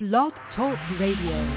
Blog Talk Radio.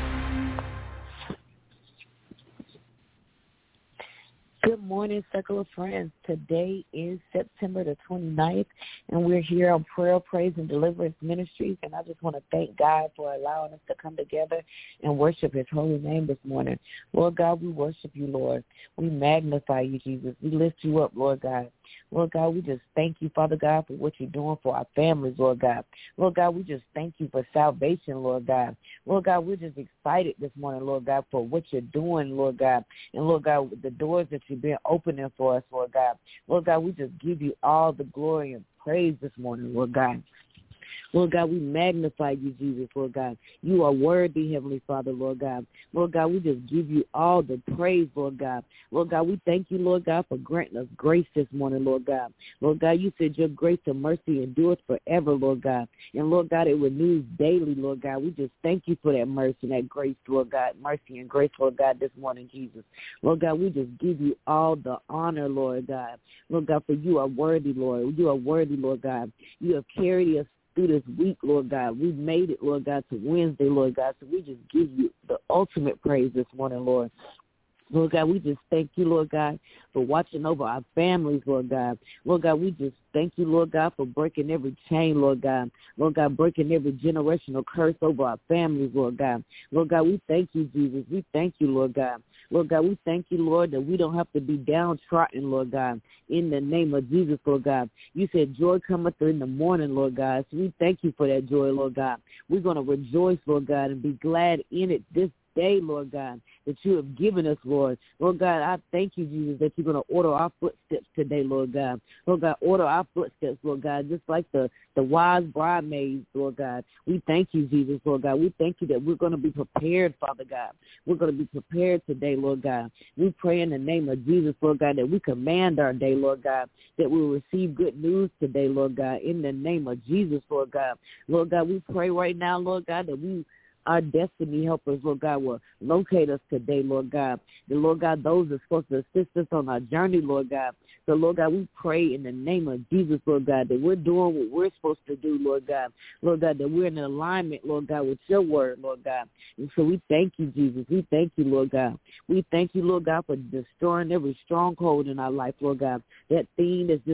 Good morning, Circle of Friends. Today is September the 29th, and we're here on Prayer, Praise, and Deliverance Ministries, and I just want to thank God for allowing us to come together and worship his holy name this morning. Lord God, we worship you, Lord. We magnify you, Jesus. We lift you up, Lord God. Lord God, we just thank you, Father God, for what you're doing for our families, Lord God. Lord God, we just thank you for salvation, Lord God. Lord God, we're just excited this morning, Lord God, for what you're doing, Lord God. And, Lord God, the doors that you've been opening for us, Lord God. Lord God, we just give you all the glory and praise this morning, Lord God. Lord God, we magnify you, Jesus, Lord God. You are worthy, Heavenly Father, Lord God. Lord God, we just give you all the praise, Lord God. Lord God, we thank you, Lord God, for granting us grace this morning, Lord God. Lord God, you said your grace and mercy endures forever, Lord God. And, Lord God, it renews daily, Lord God. We just thank you for that mercy and that grace, Lord God, mercy and grace, Lord God, this morning, Jesus. Lord God, we just give you all the honor, Lord God. Lord God, for you are worthy, Lord. You are worthy, Lord God. You have carried us through this week, Lord God. We've made it, Lord God, to Wednesday, Lord God. So we just give you the ultimate praise this morning, Lord. Lord God, we just thank you, Lord God, for watching over our families, Lord God. Lord God, we just thank you, Lord God, for breaking every chain, Lord God. Lord God, breaking every generational curse over our families, Lord God. Lord God, we thank you, Jesus. We thank you, Lord God. Lord God, we thank you, Lord, that we don't have to be downtrodden, Lord God, in the name of Jesus, Lord God. You said joy cometh in the morning, Lord God. So we thank you for that joy, Lord God. We're going to rejoice, Lord God, and be glad in it this day, Lord God, that you have given us, Lord. Lord God, I thank you, Jesus, that you're going to order our footsteps today, Lord God. Lord God, order our footsteps, Lord God, just like the wise bridesmaids, Lord God. We thank you, Jesus, Lord God. We thank you that we're going to be prepared, Father God. We're going to be prepared today, Lord God. We pray in the name of Jesus, Lord God, that we command our day, Lord God, that we will receive good news today, Lord God, in the name of Jesus, Lord God. Lord God, we pray right now, Lord God, that our destiny helpers, Lord God, will locate us today, Lord God. The Lord God, those that are supposed to assist us on our journey, Lord God. So, Lord God, we pray in the name of Jesus, Lord God, that we're doing what we're supposed to do, Lord God. Lord God, that we're in alignment, Lord God, with your word, Lord God. And so we thank you, Jesus. We thank you, Lord God. We thank you, Lord God, for destroying every stronghold in our life, Lord God. That thing that's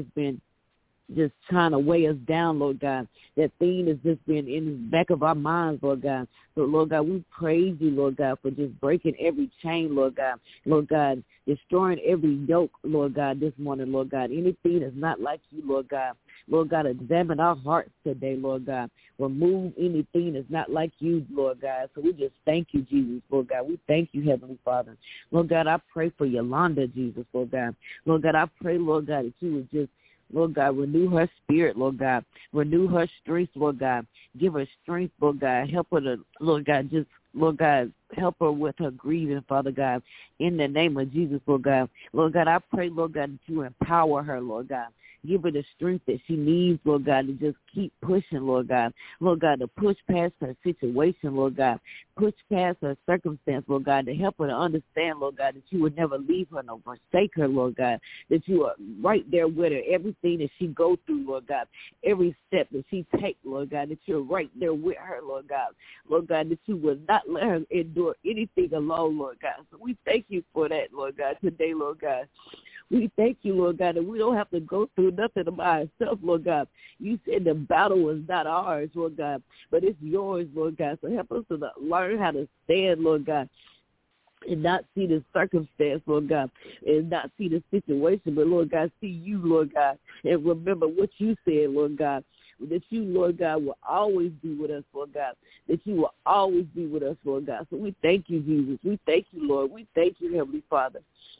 just trying to weigh us down, Lord God. That thing has just been in the back of our minds, Lord God. So, Lord God, we praise you, Lord God, for just breaking every chain, Lord God. Lord God, destroying every yoke, Lord God, this morning, Lord God. Anything that's not like you, Lord God. Lord God, examine our hearts today, Lord God. Remove anything that's not like you, Lord God. So we just thank you, Jesus, Lord God. We thank you, Heavenly Father. Lord God, I pray for Yolanda, Jesus, Lord God. Lord God, I pray, Lord God, that you would just, Lord God, renew her spirit, Lord God. Renew her strength, Lord God. Give her strength, Lord God. Help her to, Lord God, just, Lord God, help her with her grieving, Father God. In the name of Jesus, Lord God. Lord God, I pray, Lord God, that you empower her, Lord God. Give her the strength that she needs, Lord God, to just keep pushing, Lord God. Lord God, to push past her situation, Lord God. Push past her circumstance, Lord God, to help her to understand, Lord God, that you would never leave her nor forsake her, Lord God. That you are right there with her. Everything that she goes through, Lord God. Every step that she takes, Lord God, that you're right there with her, Lord God. Lord God, that you will not let her endure anything alone, Lord God. So we thank you for that, Lord God, today, Lord God. We thank you, Lord God, that we don't have to go through nothing by ourselves, Lord God. You said the battle is not ours, Lord God, but it's yours, Lord God. So help us to learn how to stand, Lord God, and not see the circumstance, Lord God, and not see the situation, but, Lord God, see you, Lord God, and remember what you said, Lord God, that you, Lord God, will always be with us, Lord God, that you will always be with us, Lord God. So we thank you, Jesus. We thank you, Lord. We thank you, Heavenly Father.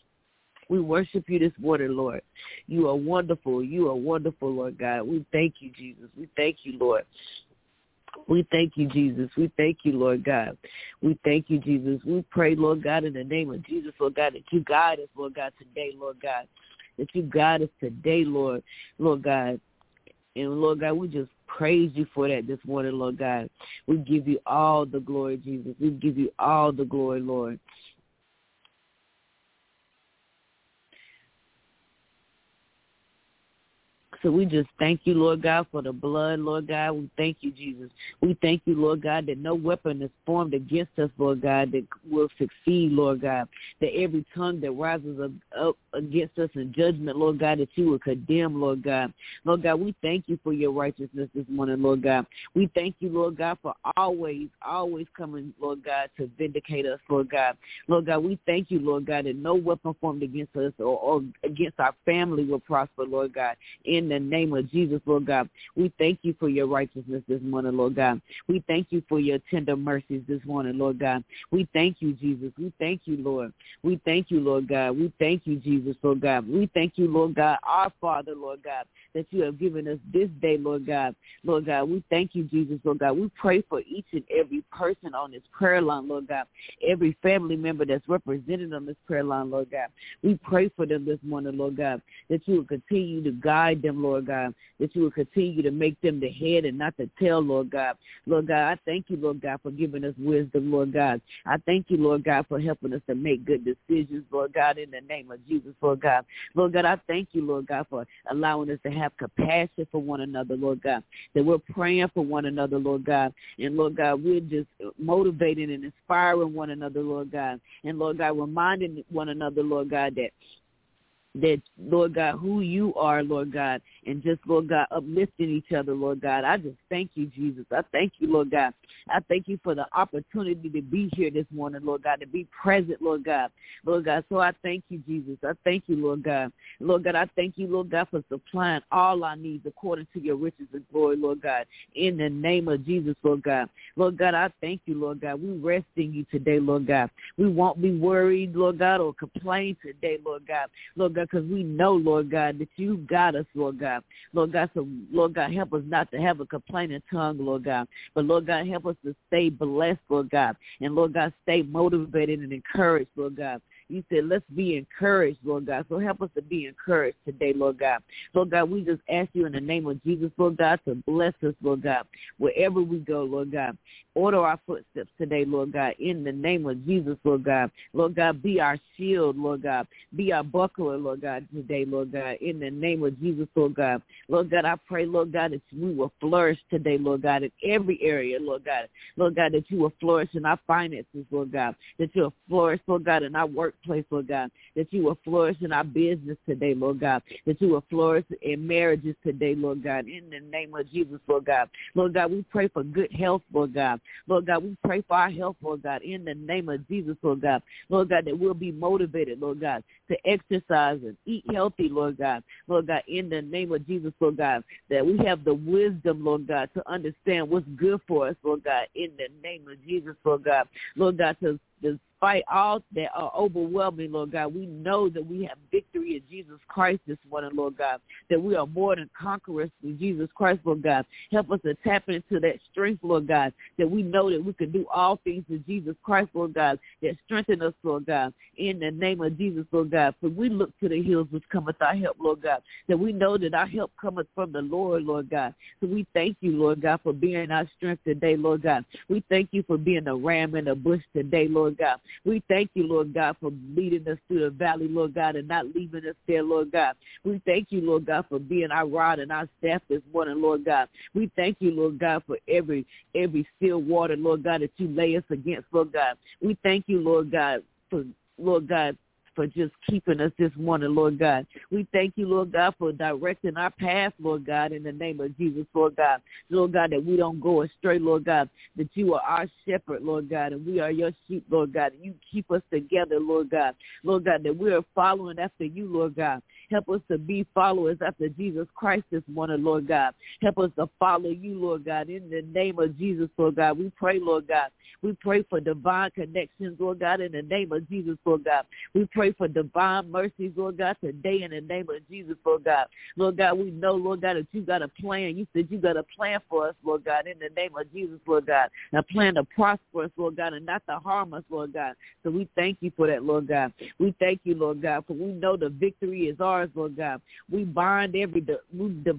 We worship you this morning, Lord. You are wonderful. You are wonderful, Lord God. We thank you, Jesus. We thank you, Lord. We thank you, Jesus. We thank you, Lord God. We thank you, Jesus. We pray, Lord God, in the name of Jesus, Lord God, that you guide us, Lord God, today, Lord God. That you guide us today, Lord God. And, Lord God, we just praise you for that this morning, Lord God. We give you all the glory, Jesus. We give you all the glory, Lord. So we just thank you, Lord God, for the blood, Lord God. We thank you, Jesus. We thank you, Lord God, that no weapon is formed against us, Lord God, that will succeed, Lord God, that every tongue that rises up against us in judgment, Lord God, that you will condemn, Lord God. Lord God, we thank you for your righteousness this morning, Lord God. We thank you, Lord God, for always coming, Lord God, to vindicate us, Lord God. Lord God, we thank you, Lord God, that no weapon formed against us or against our family will prosper, Lord God. In the name of Jesus, Lord God, we thank you for your righteousness this morning, Lord God. We thank you for your tender mercies this morning, Lord God. We thank you, Jesus. We thank you, Lord. We thank you, Lord God. We thank you, Jesus, Lord God. We thank you, Lord God, our Father, Lord God, that you have given us this day, Lord God. Lord God, we thank you, Jesus, Lord God. We pray for each and every person on this prayer line, Lord God, every family member that's represented on this prayer line, Lord God. We pray for them this morning, Lord God, that you will continue to guide them, Lord God, that you will continue to make them the head and not the tail, Lord God. Lord God, I thank you, Lord God, for giving us wisdom, Lord God. I thank you, Lord God, for helping us to make good decisions, Lord God, in the name of Jesus, Lord God. Lord God, I thank you, Lord God, for allowing us to have compassion for one another, Lord God, that we're praying for one another, Lord God. And, Lord God, we're just motivating and inspiring one another, Lord God. And, Lord God, reminding one another, Lord God, that, Lord God, who you are, Lord God, and just, Lord God, uplifting each other, Lord God. I just thank you, Jesus. I thank you, Lord God. I thank you for the opportunity to be here this morning, Lord God, to be present, Lord God. Lord God, so I thank you, Jesus. I thank you, Lord God. Lord God, I thank you, Lord God, for supplying all our needs according to your riches and glory, Lord God, in the name of Jesus, Lord God. Lord God, I thank you, Lord God. We rest in you today, Lord God. We won't be worried, Lord God, or complain today, Lord God. Lord God, because we know, Lord God, that you got us, Lord God. Lord God, so, Lord God, help us not to have a complaining tongue, Lord God. But, Lord God, help us to stay blessed, Lord God. And, Lord God, stay motivated and encouraged, Lord God. You said, let's be encouraged, Lord God. So help us to be encouraged today, Lord God. Lord God, we just ask you in the name of Jesus, Lord God, to bless us, Lord God, wherever we go, Lord God. Order our footsteps today, Lord God, in the name of Jesus, Lord God. Lord God, be our shield, Lord God. Be our buckler, Lord God, today, Lord God, in the name of Jesus, Lord God. Lord God, I pray, Lord God, that we will flourish today, Lord God, in every area, Lord God. Lord God, that you will flourish in our finances, Lord God. That you will flourish, Lord God, in our workplace, Lord God. That you will flourish in our business today, Lord God. That you will flourish in marriages today, Lord God, in the name of Jesus, Lord God. Lord God, we pray for good health, Lord God. Lord God, we pray for our health, Lord God, in the name of Jesus, Lord God. Lord God, that we'll be motivated, Lord God, to exercise and eat healthy, Lord God. Lord God, in the name of Jesus, Lord God, that we have the wisdom, Lord God, to understand what's good for us, Lord God, in the name of Jesus, Lord God. Lord God, to despite all that are overwhelming, Lord God, we know that we have victory in Jesus Christ this morning, Lord God, that we are more than conquerors in Jesus Christ, Lord God. Help us to tap into that strength, Lord God, that we know that we can do all things in Jesus Christ, Lord God, that strengthen us, Lord God, in the name of Jesus, Lord God. For we look to the hills which cometh our help, Lord God, that we know that our help cometh from the Lord, Lord God. So we thank you, Lord God, for being our strength today, Lord God. We thank you for being a ram in the bush today, Lord God. We thank you, Lord God, for leading us through the valley, Lord God, and not leaving us there, Lord God. We thank you, Lord God, for being our rod and our staff this morning, Lord God. We thank you, Lord God, for every still water, Lord God, that you lay us against, Lord God. We thank you, Lord God, for just keeping us this morning, Lord God. We thank you, Lord God, for directing our path, Lord God, in the name of Jesus, Lord God. Lord God, that we don't go astray, Lord God, that you are our shepherd, Lord God, and we are your sheep, Lord God, and you keep us together, Lord God. Lord God, that we are following after you, Lord God. Help us to be followers after Jesus Christ this morning, Lord God. Help us to follow you, Lord God, in the name of Jesus, Lord God. We pray, Lord God. We pray for divine connections, Lord God, in the name of Jesus, Lord God. We pray for divine mercies, Lord God, today in the name of Jesus, Lord God. Lord God, we know, Lord God, that you got a plan. You said you got a plan for us, Lord God, in the name of Jesus, Lord God. A plan to prosper us, Lord God, and not to harm us, Lord God. So we thank you for that, Lord God. We thank you, Lord God, for we know the victory is ours, Lord God. We bind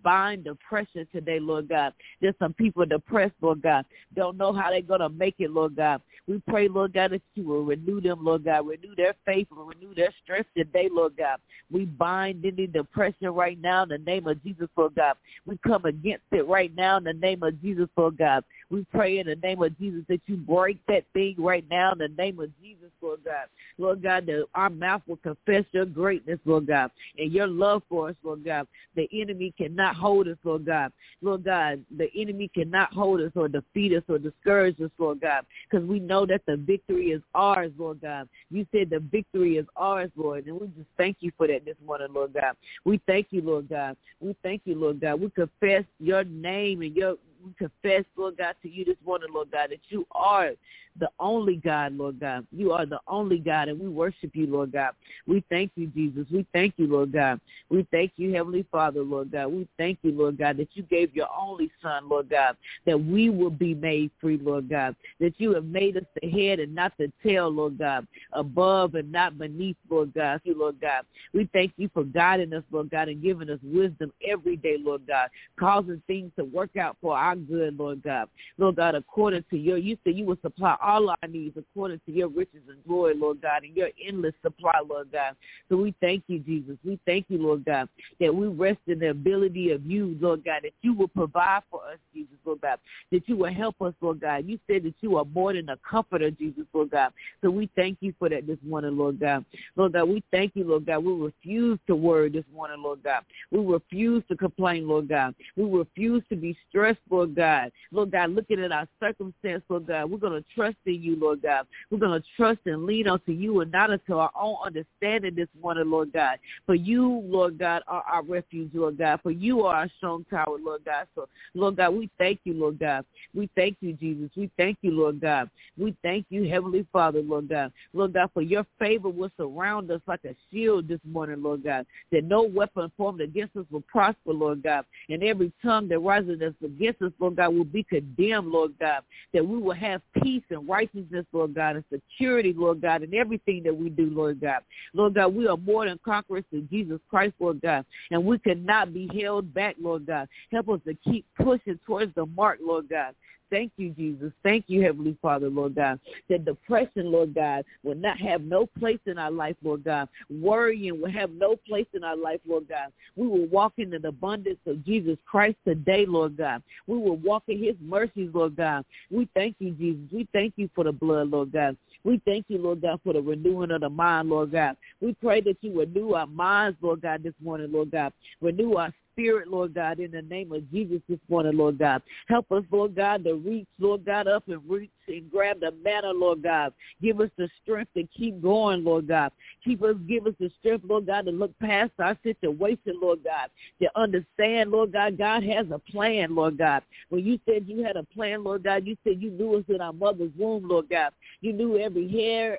bind depression today, Lord God. There's some people depressed, Lord God, don't know how they're going to make it, Lord God. We pray, Lord God, that you will renew them, Lord God, renew their faith and renew their strength today, Lord God. We bind any depression right now in the name of Jesus, Lord God. We come against it right now in the name of Jesus, Lord God. We pray in the name of Jesus that you break that thing right now in the name of Jesus, Lord God. Lord God, that our mouth will confess your greatness, Lord God, and your love for us, Lord God. The enemy cannot hold us, Lord God. Lord God, the enemy cannot hold us or defeat us or discourage us, Lord God, because we know that the victory is ours, Lord God. You said the victory is ours, Lord, and we just thank you for that this morning, Lord God. We thank you, Lord God. We thank you, Lord God. We confess your name and we confess, Lord God, to you this morning, Lord God, that you are the only God, Lord God. You are the only God, and we worship you, Lord God. We thank you, Jesus. We thank you, Lord God. We thank you, Heavenly Father, Lord God. We thank you, Lord God, that you gave your only Son, Lord God, that we will be made free, Lord God, that you have made us the head and not the tail, Lord God, above and not beneath, Lord God. You, Lord God. We thank you for guiding us, Lord God, and giving us wisdom every day, Lord God, causing things to work out for our good, Lord God. Lord God, according to you said you will supply all our needs according to your riches and glory, Lord God, and your endless supply, Lord God. So we thank you, Jesus. We thank you, Lord God, that we rest in the ability of you, Lord God, that you will provide for us, Jesus, Lord God, that you will help us, Lord God. You said that you are more than a comforter, Jesus, Lord God. So we thank you for that this morning, Lord God. Lord God, we thank you, Lord God. We refuse to worry this morning, Lord God. We refuse to complain, Lord God. We refuse to be stressed, Lord God. Lord God, looking at our circumstance, Lord God, we're going to trust in you, Lord God. We're going to trust and lean onto you and not unto our own understanding this morning, Lord God. For you, Lord God, are our refuge, Lord God. For you are our strong tower, Lord God. So, Lord God, we thank you, Lord God. We thank you, Jesus. We thank you, Lord God. We thank you, Heavenly Father, Lord God. Lord God, for your favor will surround us like a shield this morning, Lord God, that no weapon formed against us will prosper, Lord God, and every tongue that rises against us, Lord God, will be condemned, Lord God, that we will have peace and righteousness, Lord God, and security, Lord God, in everything that we do, Lord God. Lord God, we are more than conquerors through Jesus Christ, Lord God, and we cannot be held back, Lord God. Help us to keep pushing towards the mark, Lord God. Thank you, Jesus. Thank you, Heavenly Father, Lord God, that depression, Lord God, will not have no place in our life, Lord God. Worrying will have no place in our life, Lord God. We will walk in the abundance of Jesus Christ today, Lord God. We will walk in his mercies, Lord God. We thank you, Jesus. We thank you for the blood, Lord God. We thank you, Lord God, for the renewing of the mind, Lord God. We pray that you renew our minds, Lord God, this morning, Lord God. Renew our spirit, Lord God, in the name of Jesus this morning, Lord God. Help us, Lord God, to reach, Lord God, up and reach and grab the manna, Lord God. Give us the strength to keep going, Lord God. Give us the strength, Lord God, to look past our situation, Lord God, to understand, Lord God, God has a plan, Lord God. When you said you had a plan, Lord God, you said you knew us in our mother's womb, Lord God. You knew every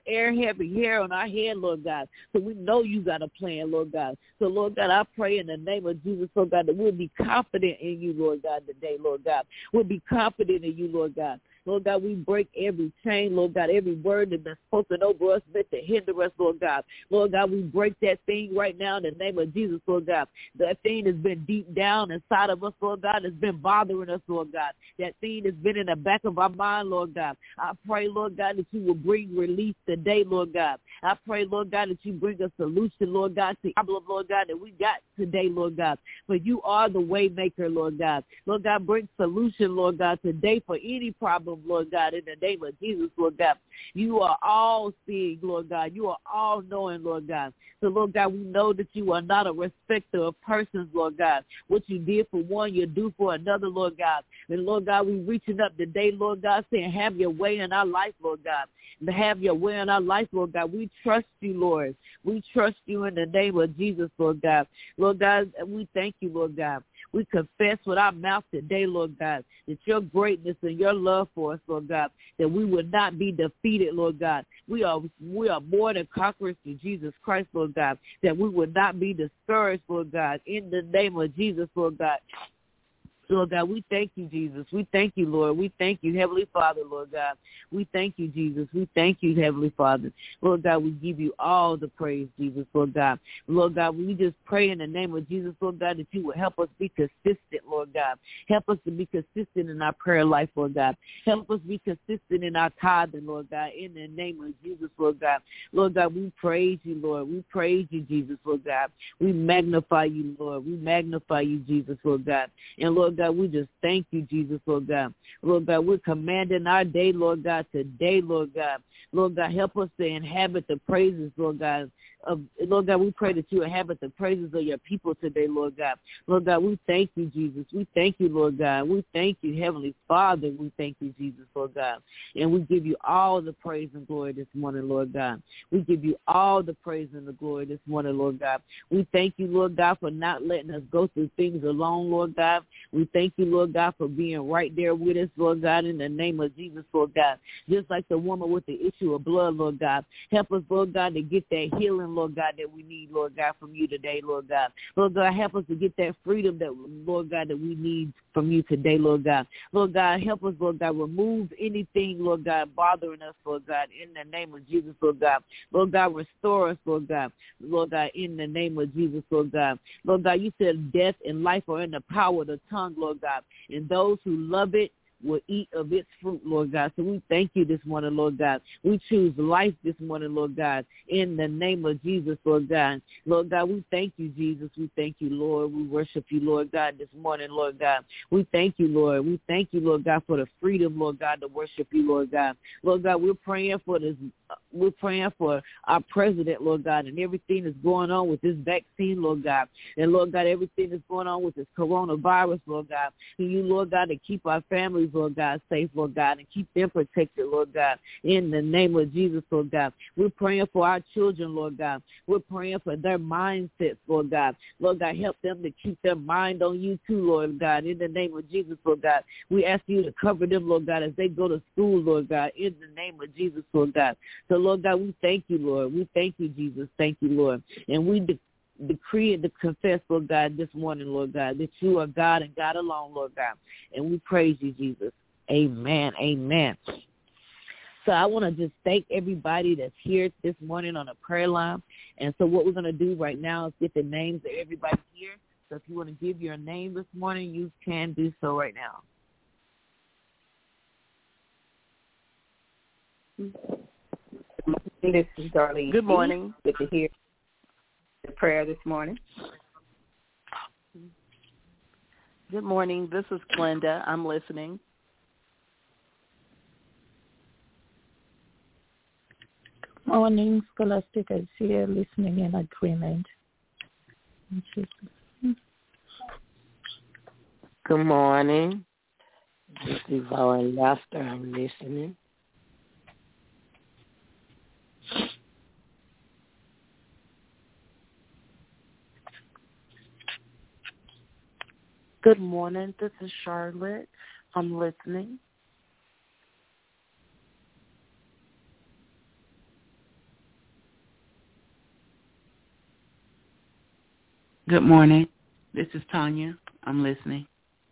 hair on our head, Lord God. So we know you got a plan, Lord God. So, Lord God, I pray in the name of Jesus, Lord God, that we'll be confident in you, Lord God, today, Lord God. We'll be confident in you, Lord God. Lord God, we break every chain, Lord God, every word that's been spoken over us meant to hinder us, Lord God. Lord God, we break that thing right now in the name of Jesus, Lord God. That thing has been deep down inside of us, Lord God, has been bothering us, Lord God. That thing has been in the back of our mind, Lord God. I pray, Lord God, that you will bring release today, Lord God. I pray, Lord God, that you bring a solution, Lord God, to the problem, Lord God, that we got today, Lord God. For you are the way maker, Lord God. Lord God, bring solution, Lord God, today for any problem, Lord God, in the name of Jesus, Lord God. You are all seeing, Lord God. You are all knowing, Lord God. So, Lord God, we know that you are not a respecter of persons, Lord God. What you did for one, you do for another, Lord God. And, Lord God, we reaching up today, Lord God, saying, have your way in our life, Lord God. Have your way in our life, Lord God. We trust you, Lord. We trust you in the name of Jesus, Lord God. Lord God, we thank you, Lord God. We confess with our mouth today, Lord God, that your greatness and your love for us, Lord God, that we will not be defeated, Lord God. We are more than conquerors through Jesus Christ, Lord God, that we will not be discouraged, Lord God, in the name of Jesus, Lord God. Lord God, we thank you, Jesus. We thank you, Lord. We thank you, Heavenly Father, Lord God. We thank you, Jesus. We thank you, Heavenly Father. Lord God, we give you all the praise, Jesus, Lord God. Lord God, we just pray in the name of Jesus, Lord God, that you will help us be consistent, Lord God. Help us to be consistent in our prayer life, Lord God. Help us be consistent in our tithing, Lord God, in the name of Jesus, Lord God. Lord God, we praise you, Lord. We praise you, Jesus, Lord God. We magnify you, Lord. We magnify you, Jesus, Lord God. And Lord God, we just thank you, Jesus, Lord God. Lord God, we're commanding our day, Lord God, today, Lord God. Lord God, help us to inhabit the praises, Lord God. Lord God, we pray that you inhabit the praises of your people today, Lord God. Lord God, we thank you, Jesus. We thank you, Lord God. We thank you, Heavenly Father. We thank you, Jesus, Lord God. And we give you all the praise and glory this morning, Lord God. We give you all the praise and the glory this morning, Lord God. We thank you, Lord God, for not letting us go through things alone, Lord God. We thank you, Lord God, for being right there with us, Lord God, in the name of Jesus, Lord God. Just like the woman with the issue of blood, Lord God. Help us, Lord God, to get that healing, Lord God, that we need, Lord God, from you today, Lord God. Lord God, help us to get that freedom that, Lord God, that we need from you today, Lord God. Lord God, help us, Lord God, remove anything, Lord God, bothering us, Lord God, in the name of Jesus, Lord God. Lord God, restore us, Lord God. Lord God, in the name of Jesus, Lord God. Lord God, you said death and life are in the power of the tongue, Lord God. And those who love it will eat of its fruit, Lord God. So we thank you this morning, Lord God. We choose life this morning, Lord God, in the name of Jesus, Lord God. Lord God, we thank you, Jesus. We thank you, Lord. We worship you, Lord God, this morning, Lord God. We thank you, Lord. We thank you, Lord God, for the freedom, Lord God, to worship you, Lord God. Lord God, we're praying for this. We're praying for our president, Lord God, and everything that's going on with this vaccine, Lord God. And, Lord God, everything that's going on with this coronavirus, Lord God. And you, Lord God, to keep our families, Lord God, safe, Lord God, and keep them protected, Lord God, in the name of Jesus, Lord God. We're praying for our children, Lord God. We're praying for their mindsets, Lord God. Lord God, help them to keep their mind on you too, Lord God, in the name of Jesus, Lord God. We ask you to cover them, Lord God, as they go to school, Lord God, in the name of Jesus, Lord God. So, Lord God, we thank you, Lord. We thank you, Jesus. Thank you, Lord. And we decree and confess, Lord God, this morning, Lord God, that you are God and God alone, Lord God. And we praise you, Jesus. Amen. Amen. So I want to just thank everybody that's here this morning on the prayer line. And so what we're going to do right now is get the names of everybody here. So if you want to give your name this morning, you can do so right now. This is Darlene. Good morning. Good to hear the prayer this morning. Good morning. This is Glenda. I'm listening. Good morning. Scholastic is here listening in agreement. Good morning. This is our laughter. I'm listening. Good morning. This is Charlotte. I'm listening. Good morning. This is Tanya. I'm listening.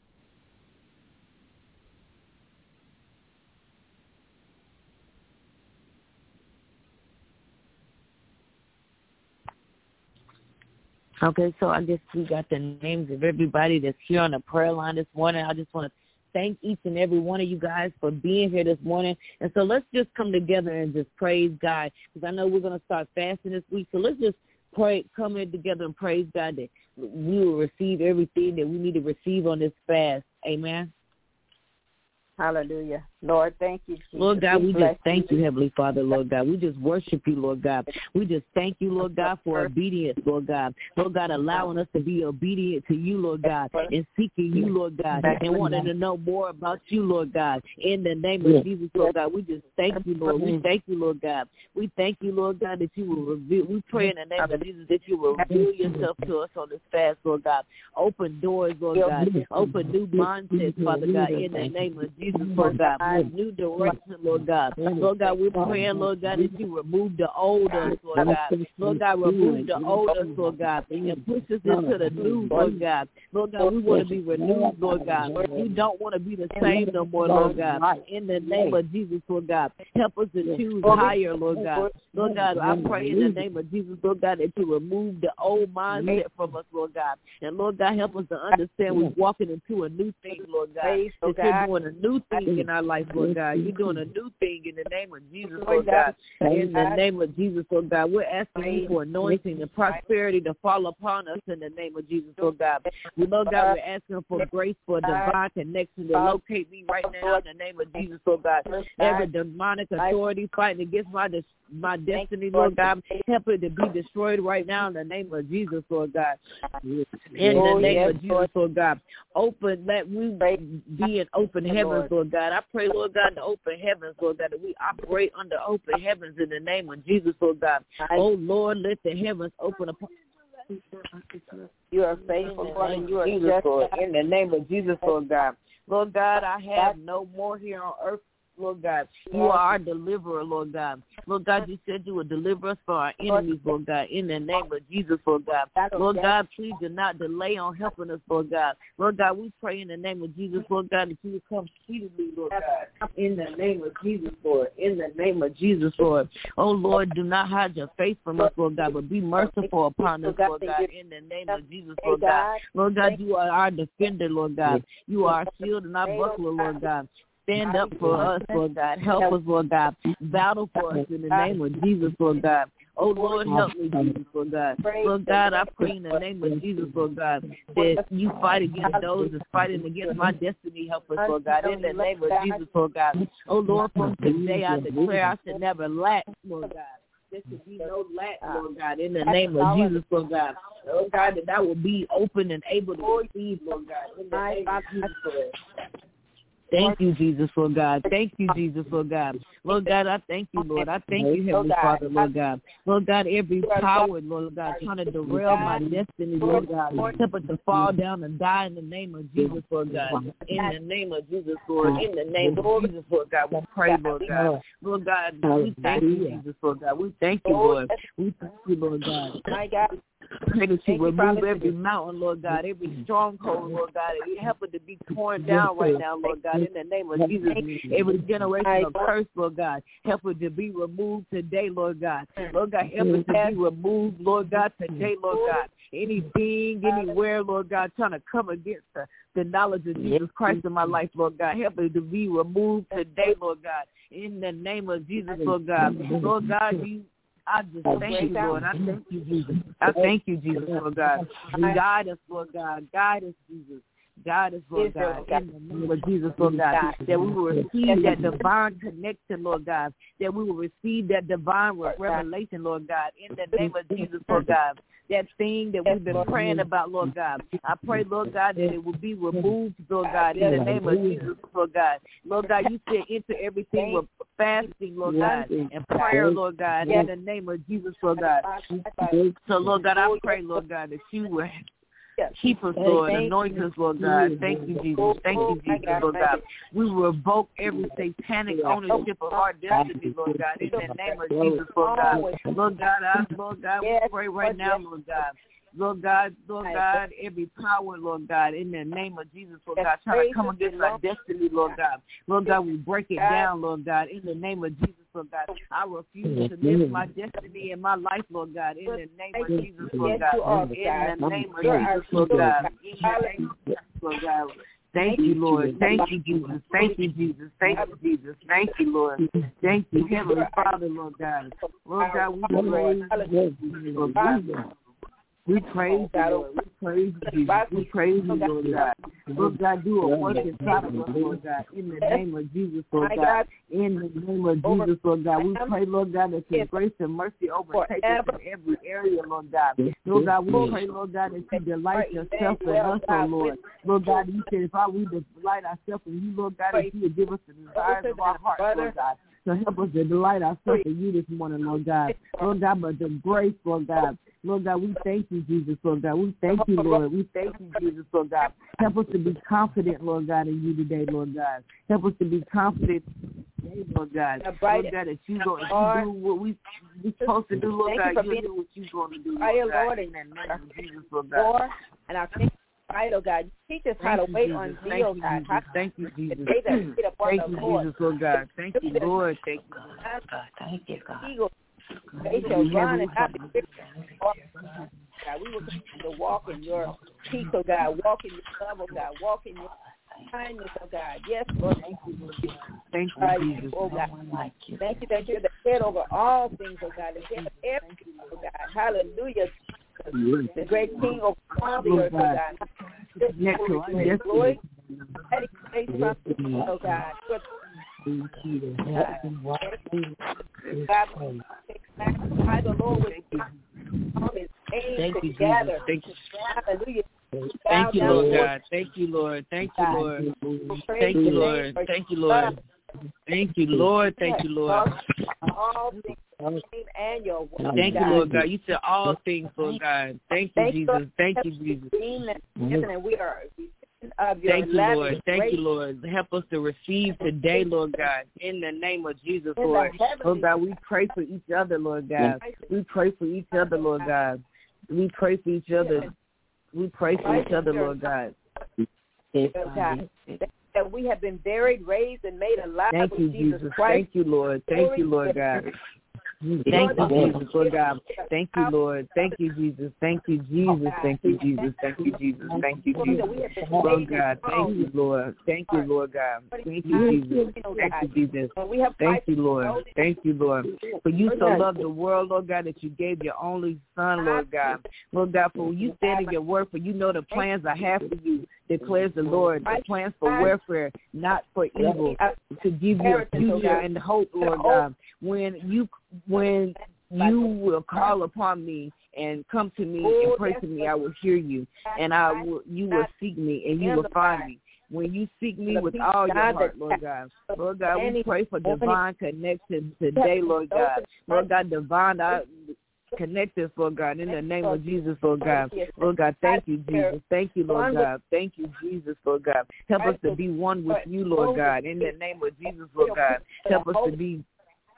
Okay, so I guess we got the names of everybody that's here on the prayer line this morning. I just want to thank each and every one of you guys for being here this morning. And so let's just come together and just praise God, because I know we're going to start fasting this week. So let's just pray, come in together and praise God that we will receive everything that we need to receive on this fast. Amen. Hallelujah. Lord, thank you, Jesus. Lord God, we just thank you, Heavenly Father, Lord God. We just worship you, Lord God. We just thank you, Lord God, for obedience, Lord God. Lord God, allowing us to be obedient to you, Lord God, and seeking you, Lord God, and wanting to know more about you, Lord God. In the name of Jesus, Lord God, we just thank you, Lord. We thank you, Lord God. We thank you, Lord God, that you will reveal. We pray in the name of Jesus that you will reveal yourself to us on this fast, Lord God. Open doors, Lord God. Open new mindsets, Father God, in the name of Jesus, Lord God. new direction, Lord God. Lord God, we're praying, Lord God, that you remove the old us, Lord God. Lord God, remove the old us, Lord God, and push us into the new, Lord God. Lord God, we want to be renewed, Lord God. We don't want to be the same no more, Lord God. In the name of Jesus, Lord God, help us to choose higher, Lord God. Lord God, I pray in the name of Jesus, Lord God, that you remove the old mindset from us, Lord God. And Lord God, help us to understand we're walking into a new thing, Lord God. That you're doing a new thing in our life, Lord God. You're doing a new thing in the name of Jesus, Lord God. In the name of Jesus, Lord God, we're asking you for anointing and prosperity to fall upon us in the name of Jesus, Lord God. Lord God, we're asking for grace for divine connection to locate me right now in the name of Jesus, Lord God. Every demonic authority fighting against my destiny, Lord God, help it to be destroyed right now in the name of Jesus, Lord God. In the name of Jesus, Lord God. Let we be in open heavens, Lord God. I pray, Lord God, in the open heavens, Lord God, that we operate under open heavens in the name of Jesus, Lord God. Oh, Lord, let the heavens open upon You are faithful, Lord, and you are just, Lord, in the name of Jesus, Lord God. Lord God, I have no more here on earth, Lord God. You are our deliverer, Lord God. Lord God, you said you would deliver us from our enemies, Lord God, in the name of Jesus, Lord God. Lord God, please do not delay on helping us, Lord God. Lord God, we pray in the name of Jesus, Lord God, that you would come speedily, Lord God, in the name of Jesus, Lord, in the name of Jesus, Lord. Oh, Lord, do not hide your face from us, Lord God, but be merciful upon us, Lord God, in the name of Jesus, Lord God. Lord God, you are our defender, Lord God. You are our shield and our buckler, Lord God. Stand up for us, Lord God. Help us, Lord God. Battle for us in the name of Jesus, Lord God. Oh, Lord, help me, Jesus, Lord God. Lord God, I pray in the name of Jesus, Lord God, that you fight against those that's fighting against my destiny. Help us, Lord God, in the name of Jesus, Lord God. Oh, Lord, from today I declare I should never lack, Lord God. There should be no lack, Lord God, in the name of Jesus, Lord God. Lord God, that I will be open and able to receive, Lord God, in the name of Jesus, Lord. Thank you, Jesus, Lord God. Thank you, Jesus, Lord God. Lord God, I thank you, Lord. I thank you, Heavenly Father, Lord God. Lord God, every power, Lord God, trying to derail my destiny, Lord God, help it to fall down and die in the name of Jesus, Lord God. In the name of Jesus, Lord. In the name of Jesus, Lord God, we pray, Lord God. Lord God, we thank you, Jesus, Lord God. We thank you, Lord. We thank you, Lord God. My God. Pray that you remove every mountain, Lord God, every stronghold, Lord God. Help it to be torn down right now, Lord God, in the name of Jesus. Every generational curse, Lord God, help it to be removed today, Lord God. Lord God, help it to be removed, Lord God, today, Lord God. Anything, anywhere, Lord God, trying to come against the knowledge of Jesus Christ in my life, Lord God. Help it to be removed today, Lord God, in the name of Jesus, Lord God. Lord God, I just thank you, Lord. I thank you, Jesus. I thank you, Jesus, Lord God. Guide us, Lord God. Guide us, Jesus. Guide us, Lord God, in the name of Jesus, Lord God, that we will receive that divine connection, Lord God, that we will receive that divine revelation, Lord God, in the name of Jesus, Lord God. That thing that we've been praying about, Lord God. I pray, Lord God, that it will be removed, Lord God, in the name of Jesus, Lord God. Lord God, you said enter everything with fasting, Lord God, and prayer, Lord God, in the name of Jesus, Lord God. So, Lord God, I pray, Lord God, that you will keep us, Lord. Anoint us, Lord God. Thank you, Jesus. Thank you, Jesus, Lord God. We revoke every satanic ownership of our destiny, Lord God, in the name of Jesus, Lord God. Lord God, we pray right now, Lord God. Lord God, every power, Lord God, in the name of Jesus, Lord God, trying to come against our destiny, Lord God. Lord God, we break it down, Lord God, in the name of Jesus, Lord God. I refuse to miss my destiny in my life, Lord God, in the name of Jesus, Lord God. In the name of Jesus, Lord God. In the name of Jesus, Lord God. Thank you, Lord. Thank you, Jesus. Thank you, Jesus. Thank you, Jesus. Thank you, Lord. Thank you, Heavenly Father, Lord God. Lord God, we praise you, Lord God. We praise you, Lord. We praise you, Jesus. We praise you, Lord God. Lord God, do a work inside of us, Lord God. In the name of Jesus, Lord God. In the name of Jesus, Lord God. We pray, Lord God, that your grace and mercy overtake us in every area, Lord God. Lord God, we pray, Lord God, that you delight yourself in us, oh Lord. Lord God, you said if we delight ourselves in you, Lord God, that you would give us the desires of our heart, Lord God. So help us to delight ourselves in you this morning, Lord God. Lord God, but the grace, Lord God. Lord God, we thank you, Jesus, Lord God. We thank you, Lord. We thank you, Jesus, Lord God. Help us to be confident, Lord God, in you today, Lord God. Help us to be confident today, Lord God. Lord God, that you go and you do what we're supposed to do, Lord God. You do what you're going to do, Lord God. In the name of Jesus, Lord God. And I thank you, God. Teach us how to wait on thee, oh God. Thank you, Jesus. Thank you, Jesus, Lord God. Thank you, Lord. Thank you, God. Thank you, God. They shall run and not be weary. God, we will continue to walk in your peace, oh God. Walk in your love, oh God. Walk in your kindness, oh God. Yes, Lord. Thank you, Lord. Thank you, Jesus. Oh God. Thank you that you're the head over all things, oh God. The head of everything, oh God. Hallelujah. The great King of all the earth, oh God. Yes, Lord. Oh God. By the Lord with all his angels together. Thank you. Hallelujah. Thank you, Lord God. Thank you, Lord. Thank you, Lord. Thank you, Lord. Thank you, Lord. Thank you, Lord. Thank you, Lord. All things and your word. Thank you, Lord God. You said all things, Lord God. Thank you, Jesus. Thank you, Jesus. And we are Thank you, Lord. Thank you, Lord. Help us to receive today, Lord God, in the name of Jesus, Lord. Lord God, we pray for each other, Lord God. We pray for each other, Lord God. We pray for each other. We pray for each other, Lord God. That we have been buried, raised, and made alive. Thank you, Jesus. Thank you, Lord. Thank you, Lord God. Thank you, Jesus, Lord God. Thank you, Lord. Thank you, Jesus. Thank you, Jesus. Thank you, Jesus. Thank you, Jesus. Thank you, Jesus. Lord God, thank you, Lord. Thank you, Lord God. Thank you, Jesus. Thank you, Jesus. Thank you, Lord. Thank you, Lord. For you so loved the world, Lord God, that you gave your only Son, Lord God. Lord God, for you said in your word, for you know the plans I have for you, declares the Lord, the plans for welfare, not for evil, to give you a future and hope, Lord God. When you will call upon me and come to me and pray to me, I will hear you, and you will seek me and you will find me. When you seek me with all your heart, Lord God. Lord God, we pray for divine connection today, Lord God. Lord God, divine connect us, Lord God, in the name of Jesus, Lord God. Lord God, thank you, Jesus. Thank you, Lord God. Thank you, Jesus, Lord God. Help us to be one with you, Lord God, in the name of Jesus, Lord God. Help us to be,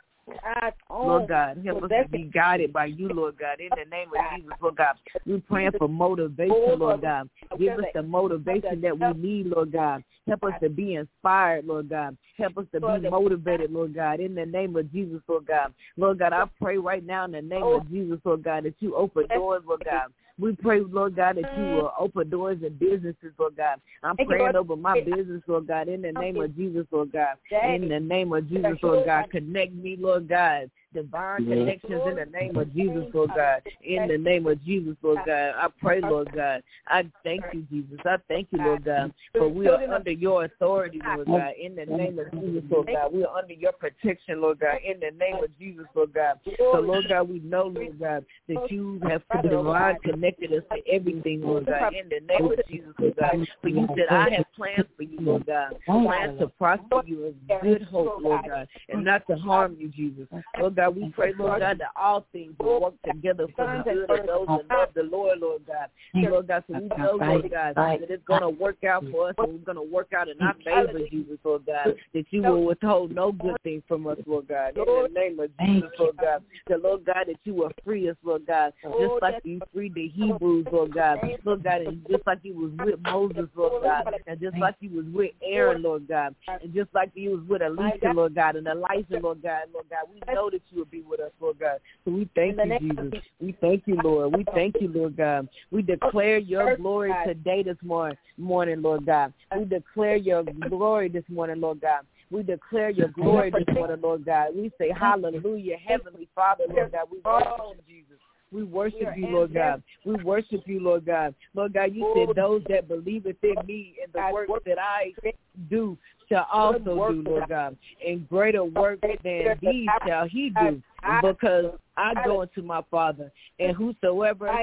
Lord God, help us to be guided by you, Lord God, in the name of Jesus, Lord God. We're praying for motivation, Lord God. Give us the motivation that we need, Lord God. Help us to be inspired, Lord God. Help us to be motivated, Lord God, in the name of Jesus, Lord God. Lord God, I pray right now in the name of Jesus, Lord God, that you open doors, Lord God. We pray, Lord God, that you will open doors in businesses, Lord God. I'm praying over my business, Lord God, in the name of Jesus, Lord God. In the name of Jesus, Lord God. Connect me, Lord God. Divine connections in the name of Jesus, Lord God. In the name of Jesus, Lord God. I pray, Lord God. I thank you, Jesus. I thank you, Lord God, for we are under your authority, Lord God. In the name of Jesus, Lord God. We are under your protection, Lord God. In the name of Jesus, Lord God. So, Lord God, we know, Lord God, that you have divine connected us to everything, Lord God. In the name of Jesus, Lord God. For you said, I have plans for you, Lord God. Plans to prosper you in good hope, Lord God, and not to harm you, Jesus. Lord God, we pray, Lord God, that all things will work together for the good of those that love the Lord, Lord God. Lord God, so we know, Lord God, that it's going to work out for us and we're going to work out in our favor, Jesus, Lord God, that you will withhold no good thing from us, Lord God. In the name of Jesus, Lord God. The Lord God, that you will free us, Lord God, just like you freed the Hebrews, Lord God. Lord God, and just like you was with Moses, Lord God, and just like you was with Aaron, Lord God, and just like you was with Elisha, Lord God, and Elijah, Lord God, we know that you will be with us, Lord God. So we thank you, Jesus. We thank you, Lord. We thank you, Lord God. We declare your glory today this morning, Lord God. We declare your glory this morning, Lord God. We declare your glory this morning, Lord God. We say hallelujah, Heavenly Father, Lord God. We worship you, Jesus. We worship you, Lord God. We worship you, Lord God. Lord God, you said those that believe within me and the work that I do shall also do, Lord God. And greater work than these shall he do, because I go unto my Father. And whosoever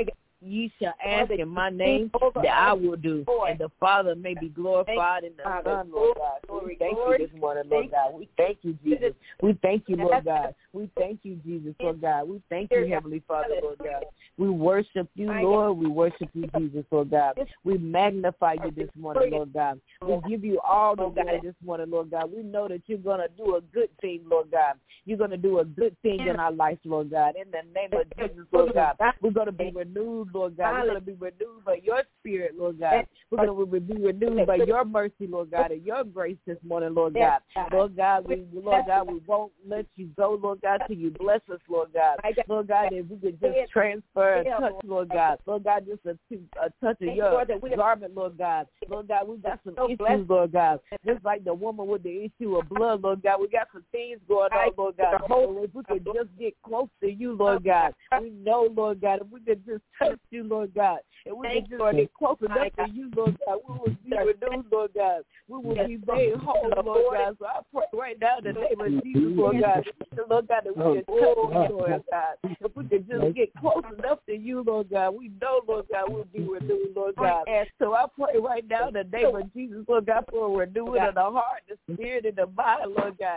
ye shall ask in my name that I will do, and the Father may be glorified in the Son, Lord God. So we thank you this morning, Lord God. We thank you, Jesus. We thank you, Lord God. We thank you, Jesus, Lord God. We thank you, Heavenly Father, Lord God. We worship you, Lord. We worship you, Jesus, Lord God. We magnify you this morning, Lord God. We give you all the glory this morning, Lord God. We know that you're going to do a good thing, Lord God. You're going to do a good thing in our life, Lord God. In the name of Jesus, Lord God. We're going to be renewed, Lord God. We're going to be renewed by your spirit, Lord God. We're going to be renewed by your mercy, Lord God, and your grace this morning, Lord God. Lord God, we won't let you go, Lord God, till you bless us, Lord God. Lord God, if we could just transfer a touch, Lord God. Lord God, just a touch of your garment, Lord God. Lord God, we got some issues, Lord God. Just like the woman with the issue of blood, Lord God. We got some things going on, Lord God. If we could just get close to you, Lord God. We know, Lord God, if we could just touch you, Lord God. If we could just get close enough to you, Lord God, we will be renewed, Lord God. We will be made whole, Lord God. So I pray right now in the name of Jesus, Lord God. Lord God, that we could touch you, Lord God. If we could just get close enough to you, Lord God, we know, Lord God, we'll be renewed, Lord God. So I pray right now in the name of Jesus, Lord God, for a renewing of the heart, the spirit, and the mind, Lord God.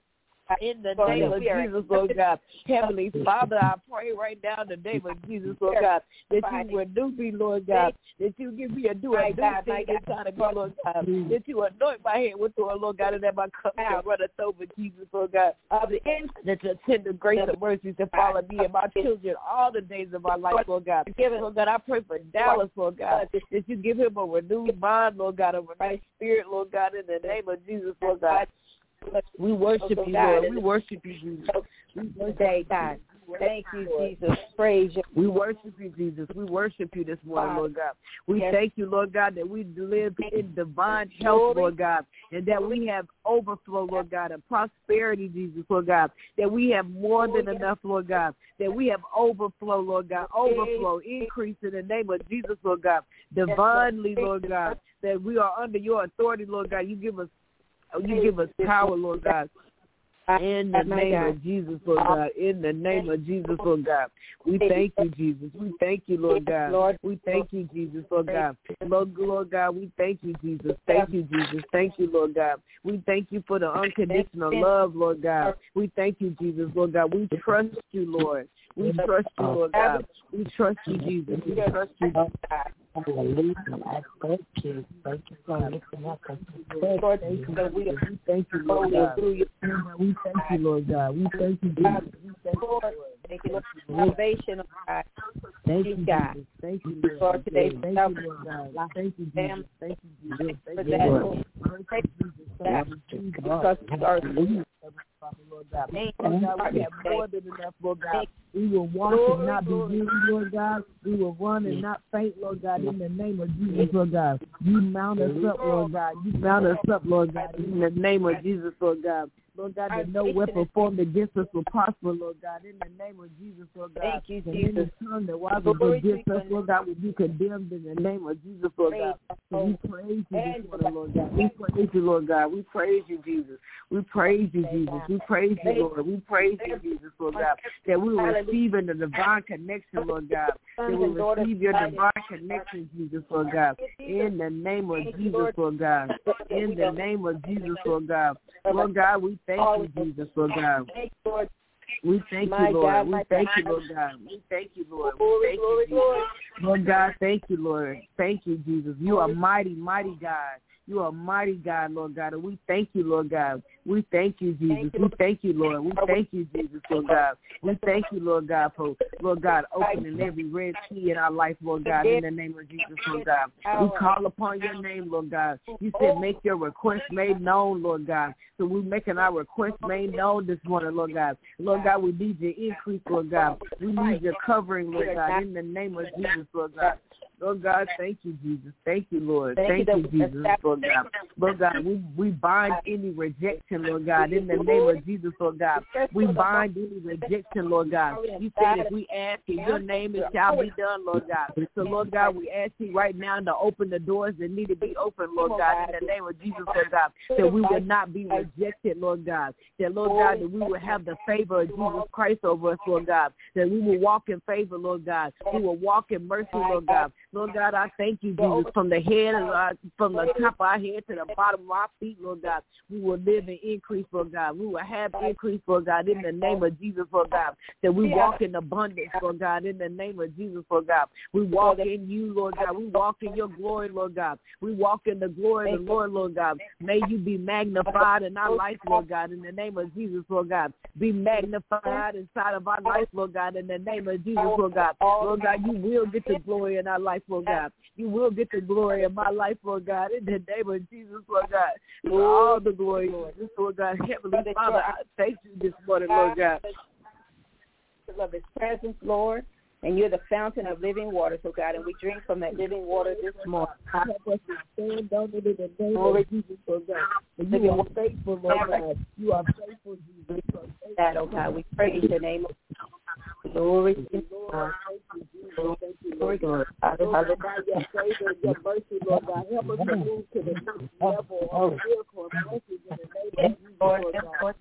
In the name of Jesus, Lord God. Heavenly Father, I pray right now in the name of Jesus, Lord God, that you renew me, Lord God, that you give me a new thing that's trying to go, Lord God, that you anoint my head with oil, Lord God, and that my cup can run over, Jesus, Lord God. That your tender grace and mercies to follow me and my children all the days of my life, Lord God. Lord God, I pray for Dallas, Lord God, that you give him a renewed mind, Lord God, a renewed spirit, Lord God, in the name of Jesus, Lord God. We worship you, Lord. We worship you, Jesus. We worship God. Thank you, Jesus. Praise you. We worship you, Jesus. We worship you this morning, Lord God. We thank you, Lord God, that we live in divine health, Lord God, and that we have overflow, Lord God, and prosperity, Jesus, Lord God, that we have more than enough, Lord God, that we have overflow, Lord God, overflow, increase in the name of Jesus, Lord God, divinely, Lord God, that we are under your authority, Lord God. You give us power, Lord God. In the name of Jesus, Lord God. In the name of Jesus, Lord God. We thank you, Jesus. We thank you, Lord God. We thank you, Jesus, Lord God. Lord God, we thank you, Jesus. Thank you, Jesus. Thank you, Lord God. We thank you for the unconditional love, Lord God. We thank you, Jesus, Lord God. We trust you, Lord. We trust you, Lord God. We trust you, Jesus. We trust you, Lord God. Hallelujah. I thank you. Thank you for lifting up. Lord, we thank you, Lord God. We thank you, Lord God. We thank you, Jesus. We thank you, Lord. Thank you, Lord. Salvation, oh God. Thank you, God. Jesus. Thank you, Lord. Lord, today, thank you, Lord God. Thank you, Jesus. Thank you, Jesus. Thank you, Lord. Thank you, Jesus. Because we are Lord God. Lord God, we have more than enough, Lord God. We will walk and not be weary, Lord God. We will run and not faint, Lord God, in the name of Jesus, Lord God. You mount us up, Lord God. You mount us up, Lord God, in the name of Jesus, Lord God. Lord God, that no weapon formed against us will prosper, Lord God, in the name of Jesus, Lord God. Thank you, Jesus. Jesus. Any tongue that rises against us, Lord God, will be condemned in the name of Jesus, Lord God. So we praise you this morning, Lord God. We praise you, Lord God. We praise you, Jesus. We praise you, Jesus. We praise you, Lord. We praise you, Jesus, Lord God, that we will receive in the divine connection, Lord God. That we will receive your divine connection, Jesus, Lord God. In the name of Jesus, Lord God. In the name of Jesus, Lord God. Lord God, we thank you, Jesus, Lord God. We thank you, Lord. We thank you, Lord God. We thank you, Lord. We thank you, Jesus. Lord God, thank you, Lord. Thank you, Jesus. You are mighty, mighty God. You are mighty God, Lord God, and we thank you, Lord God. We thank you, Jesus. We thank you, Lord. We thank you, Jesus, Lord God. We thank you, Lord God, for, Lord God, opening every red key in our life, Lord God, in the name of Jesus, Lord God. We call upon your name, Lord God. You said make your request made known, Lord God. So we're making our request made known this morning, Lord God. Lord God, we need your increase, Lord God. We need your covering, Lord God, in the name of Jesus, Lord God. Lord God, thank you, Jesus. Thank you, Lord. Thank you, Jesus, Lord God. Lord God, we bind any rejection, Lord God, in the name of Jesus, Lord God. We bind any rejection, Lord God. You said if we ask in your name, it shall be done, Lord God. So, Lord God, we ask you right now to open the doors that need to be opened, Lord God, in the name of Jesus, Lord God, that we will not be rejected, Lord God. That, Lord God, that we will have the favor of Jesus Christ over us, Lord God. That we will walk in favor, Lord God. We will walk in mercy, Lord God. Lord God, I thank you, Jesus, from the head, from the top of our head to the bottom of our feet, Lord God. We will live in increase, Lord God. We will have increase, Lord God, in the name of Jesus, Lord God. That we walk in abundance, Lord God, in the name of Jesus, Lord God. We walk in you, Lord God. We walk in your glory, Lord God. We walk in the glory of the Lord, Lord God. May you be magnified in our life, Lord God, in the name of Jesus, Lord God. Be magnified inside of our life, Lord God, in the name of Jesus, Lord God. Lord God, you will get the glory in our life, Lord God. You will get the glory in my life, Lord God, in the name of Jesus, Lord God. For all the glory, Lord God. Heavenly Father, I thank you this morning, Lord God. Love his presence, Lord. And you're the fountain of living water, so God, and we drink from that living water this morning. Help us to stand on it in the name of Jesus, Lord God. And you are faithful, Lord God. You are faithful, Jesus. That, oh God, we praise your name. Glory to you, Lord. Thank you, Jesus. Thank you, Lord God. Lord God, your favor and your mercy, Lord God. Help us to move to the next level of miracle and blessings in the name of Jesus, Lord God.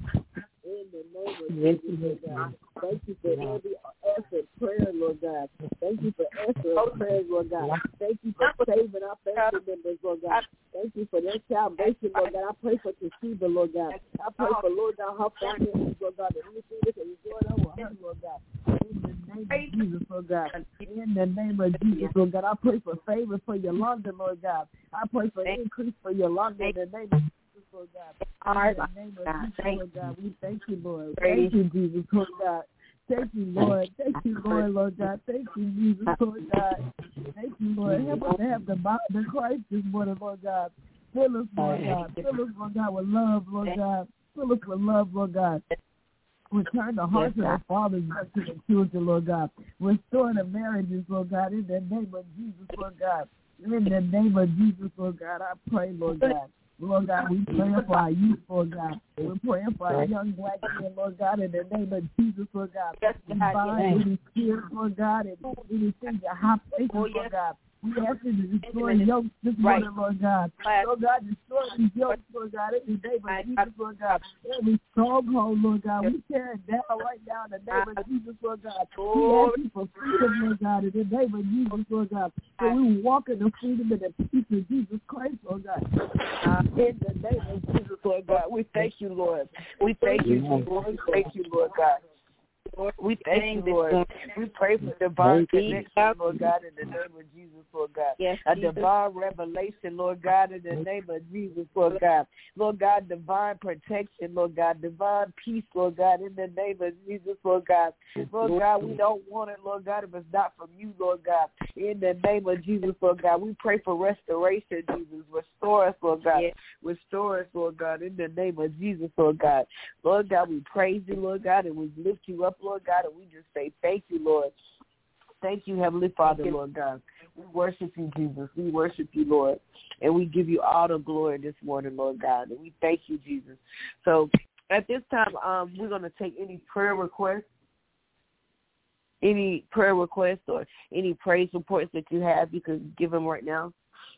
In the name of Jesus, Lord God. Thank you for every answered prayer, Lord God. Thank you for answering prayers, Lord God. Thank you for saving our family members, Lord God. Thank you for their salvation, Lord God. I pray for Toshiba, Lord God. I pray for, Lord God, her family members, Lord God, that anything that is going on with her, Lord God. In the name of Jesus, Lord God. In the name of Jesus, Lord God. I pray for favor for Yolanda, Lord God. I pray for increase for Yolanda in the name of Jesus, Lord God. In the name of Jesus, Lord God. We thank you, Lord. Thank you, Jesus, Lord God. Thank you, Lord. Thank you, Lord God. Thank you, Jesus, Lord God. Thank you, Lord. Help us to have the Christ this morning, Lord God. Fill us, Lord God. Fill us, Lord God, with love, Lord God. Fill us with love, Lord God. Return the hearts of the fathers back to the children, Lord God. Restore the marriages, Lord God, in the name of Jesus, Lord God. In the name of Jesus, Lord God, I pray, Lord God. Lord God, we pray for our youth, Lord God. We're praying for our young black men, Lord God, in the name of Jesus, Lord God. We bind any spirits, Lord God, and anything that high places, Lord God. We ask you to destroy yokes this morning, Lord God. Lord God, destroy these yokes, Lord God, in the name of Jesus, Lord God. Every stronghold, Lord God, we tear it down right now in the name of Jesus, Lord God. We ask you for freedom, Lord God, in the name of Jesus, Lord God. So we walk in the freedom and the peace of Jesus Christ, Lord God. In the name of Jesus, Lord God, we thank you, Lord. We thank you, Jesus. We thank you, Lord God. Lord, we thank you, Lord. We pray for divine connection, Lord God, in the name of Jesus, Lord God. Yes, a divine revelation, Lord God, in the name of Jesus, Lord God. Lord God, divine protection, Lord God, divine peace, Lord God, in the name of Jesus, Lord God. Lord God, we don't want it, Lord God, if it's not from you, Lord God. In the name of Jesus, Lord God, we pray for restoration, Jesus. Restore us, Lord God. Yes. Restore us, Lord God, in the name of Jesus, Lord God. Lord God, we praise you, Lord God, and we lift you up, Lord God, and we just say thank you, Lord. Thank you, Heavenly Father, Lord God. We worship you, Jesus. We worship you, Lord. And we give you all the glory this morning, Lord God. And we thank you, Jesus. So at this time, we're going to take any prayer requests. Any prayer requests or any praise reports that you have, you can give them right now.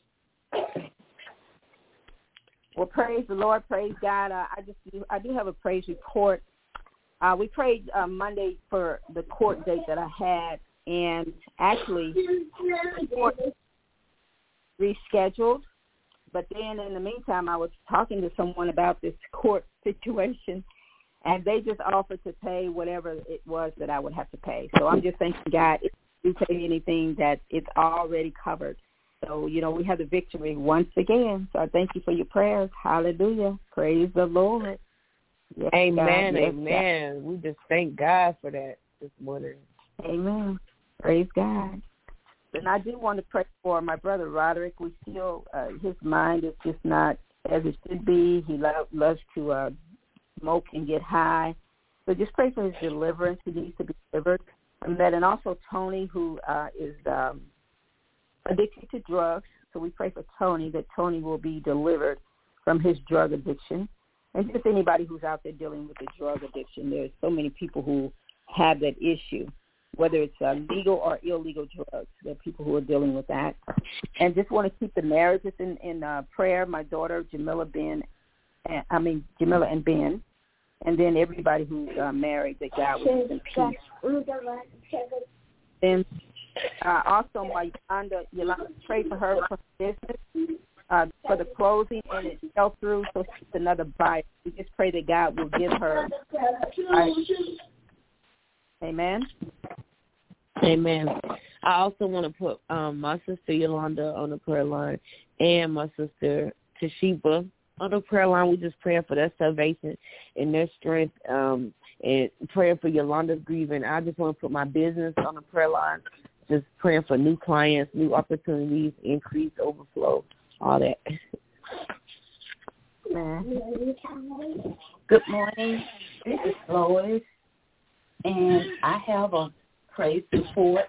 Well, praise the Lord, praise God. I do have a praise report. We prayed Monday for the court date that I had, and actually the court rescheduled. But then in the meantime, I was talking to someone about this court situation, and they just offered to pay whatever it was that I would have to pay. So I'm just thanking God, if you pay anything, that it's already covered. So, you know, we have the victory once again. So I thank you for your prayers. Hallelujah. Praise the Lord. Yes, amen, God, yes, amen. God. We just thank God for that this morning. Amen. Praise God. And I do want to pray for my brother Roderick. We still, his mind is just not as it should be. He loves to smoke and get high. So just pray for his deliverance. He needs to be delivered from that. And also Tony, who is addicted to drugs. So we pray for Tony, that Tony will be delivered from his drug addiction. And just anybody who's out there dealing with a drug addiction. There's so many people who have that issue, whether it's legal or illegal drugs. There are people who are dealing with that. And just want to keep the marriages in prayer. My daughter, Jamila and Ben. And then everybody who's married, that God will give them peace. Then also, my Yolanda, pray for her for business, for the closing, and it fell through, so she's another buyer. We just pray that God will give her. Amen. Amen. I also want to put my sister Yolanda on the prayer line and my sister Toshiba on the prayer line. We just praying for their salvation and their strength, and praying for Yolanda's grieving. I just want to put my business on the prayer line, just praying for new clients, new opportunities, increase, overflow, all that. Good morning. This is Lois, and I have a praise report.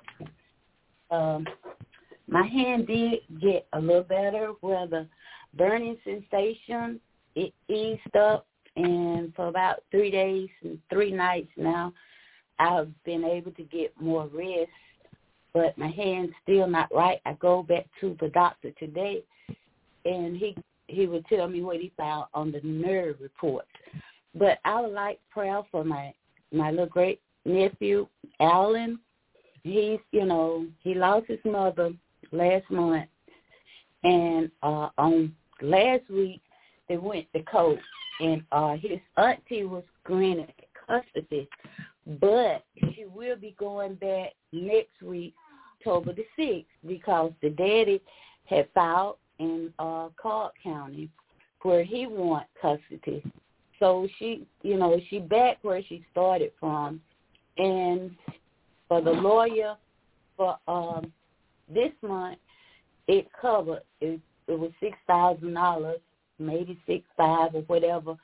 My hand did get a little better where the burning sensation, it eased up, and for about 3 days and 3 nights now, I've been able to get more rest, but my hand's still not right. I go back to the doctor today, and he would tell me what he found on the nerve reports. But I would like prayer for my little great nephew, Alan. He lost his mother last month, and on last week they went to court, and his auntie was granted custody, but she will be going back next week, October the 6th, because the daddy had filed in Cobb County where he want custody. So she back where she started from, and for the lawyer for this month, it covered it was $6,000, maybe $6,500 or whatever.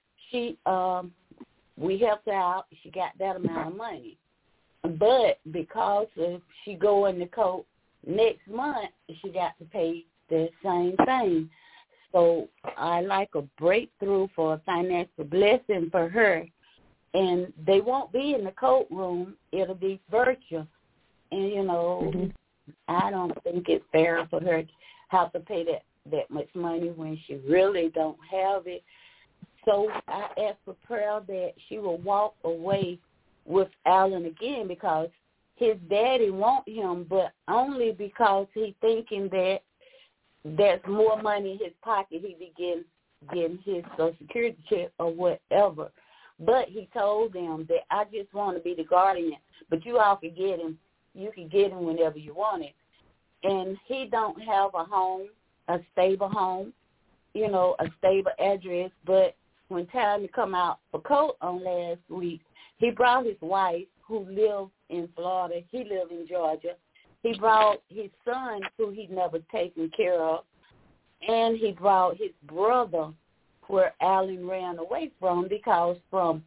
We helped her out. She got that amount of money, but because she going to court next month, she got to pay the same thing. So I like a breakthrough for a financial blessing for her. And they won't be in the courtroom. It'll be virtual. And, I don't think it's fair for her to have to pay that much money when she really don't have it. So I ask for prayer that she will walk away with Alan again, because his daddy want him, but only because he thinking that there's more money in his pocket. He begin getting his Social Security check or whatever. But he told them that I just want to be the guardian, but you all can get him. You can get him whenever you want it. And he don't have a home, a stable home, a stable address. But when time to come out for court on last week, he brought his wife, who lived in Florida. He lived in Georgia. He brought his son, who he'd never taken care of, and he brought his brother, where Alan ran away from, because from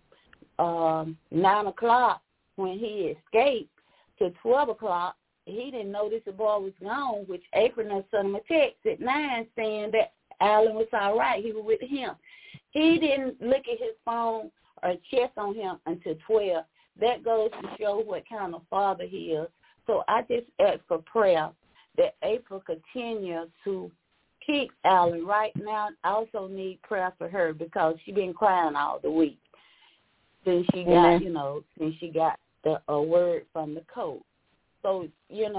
9 o'clock when he escaped to 12 o'clock, he didn't notice the boy was gone, which April sent him a text at 9 saying that Alan was all right. He was with him. He didn't look at his phone or check on him until 12. That goes to show what kind of father he is. So I just ask for prayer that April continue to keep Alan. Right now, I also need prayer for her, because she's been crying all the week since she got, since she got a word from the coach. So,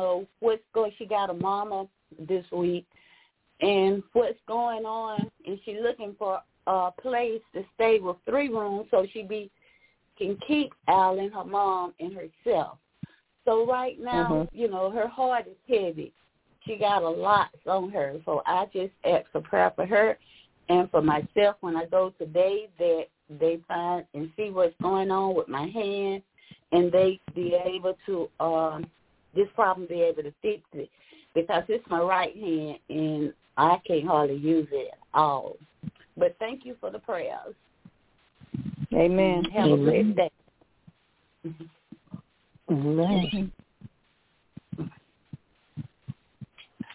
she got a mama this week, and what's going on, and she's looking for a place to stay with 3 rooms so she can keep Alan, her mom, and herself. So right now, her heart is heavy. She got a lot on her. So I just ask for prayer for her and for myself when I go today, that they find and see what's going on with my hand, and they be able to, this problem be able to fix it, because it's my right hand and I can't hardly use it at all. But thank you for the prayers. Amen. Have a blessed day. Amen.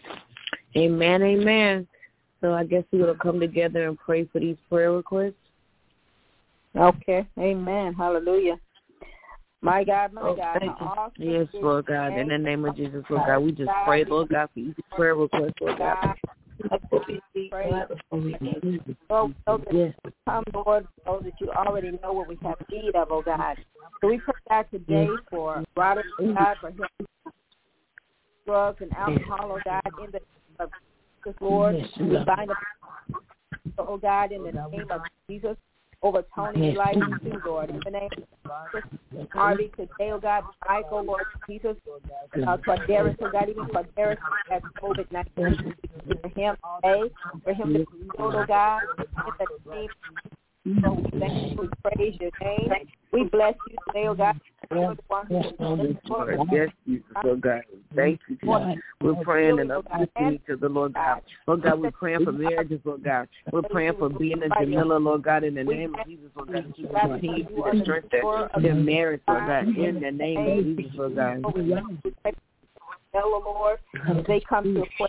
Amen, amen. So I guess we're going to come together and pray for these prayer requests. Okay, amen. Hallelujah. My God, my God. Yes, Lord God. In the name of Jesus, Lord God, we just pray, Lord God, for each prayer request, Lord God. Lord, so that you come, Lord, so that you already know what we have need of, oh God. So we pray God today for Roderick, God, for him, drugs and alcohol, oh God, in the name of Jesus, Lord. We bind up, oh God, in the name of Jesus, over Tony's life too, Lord. In the name of Jesus, Harvey today, oh God, Michael, Lord Jesus, Quadaris, oh God, even Quadaris has COVID-19 for him today, for him to be healed, oh God, in the name. So we thank you, we praise your name. We bless you today, oh God. Yes, Jesus, Lord God. Thank you, Jesus. We're praying and uplifting to the Lord God. Lord God, we're praying for marriages, Lord God. We're praying for being a Jamila, Lord God, in the name of Jesus, Lord God. You continue to strengthen their marriage, Lord God, in the name of Jesus, Lord God. Lord, as they come to a point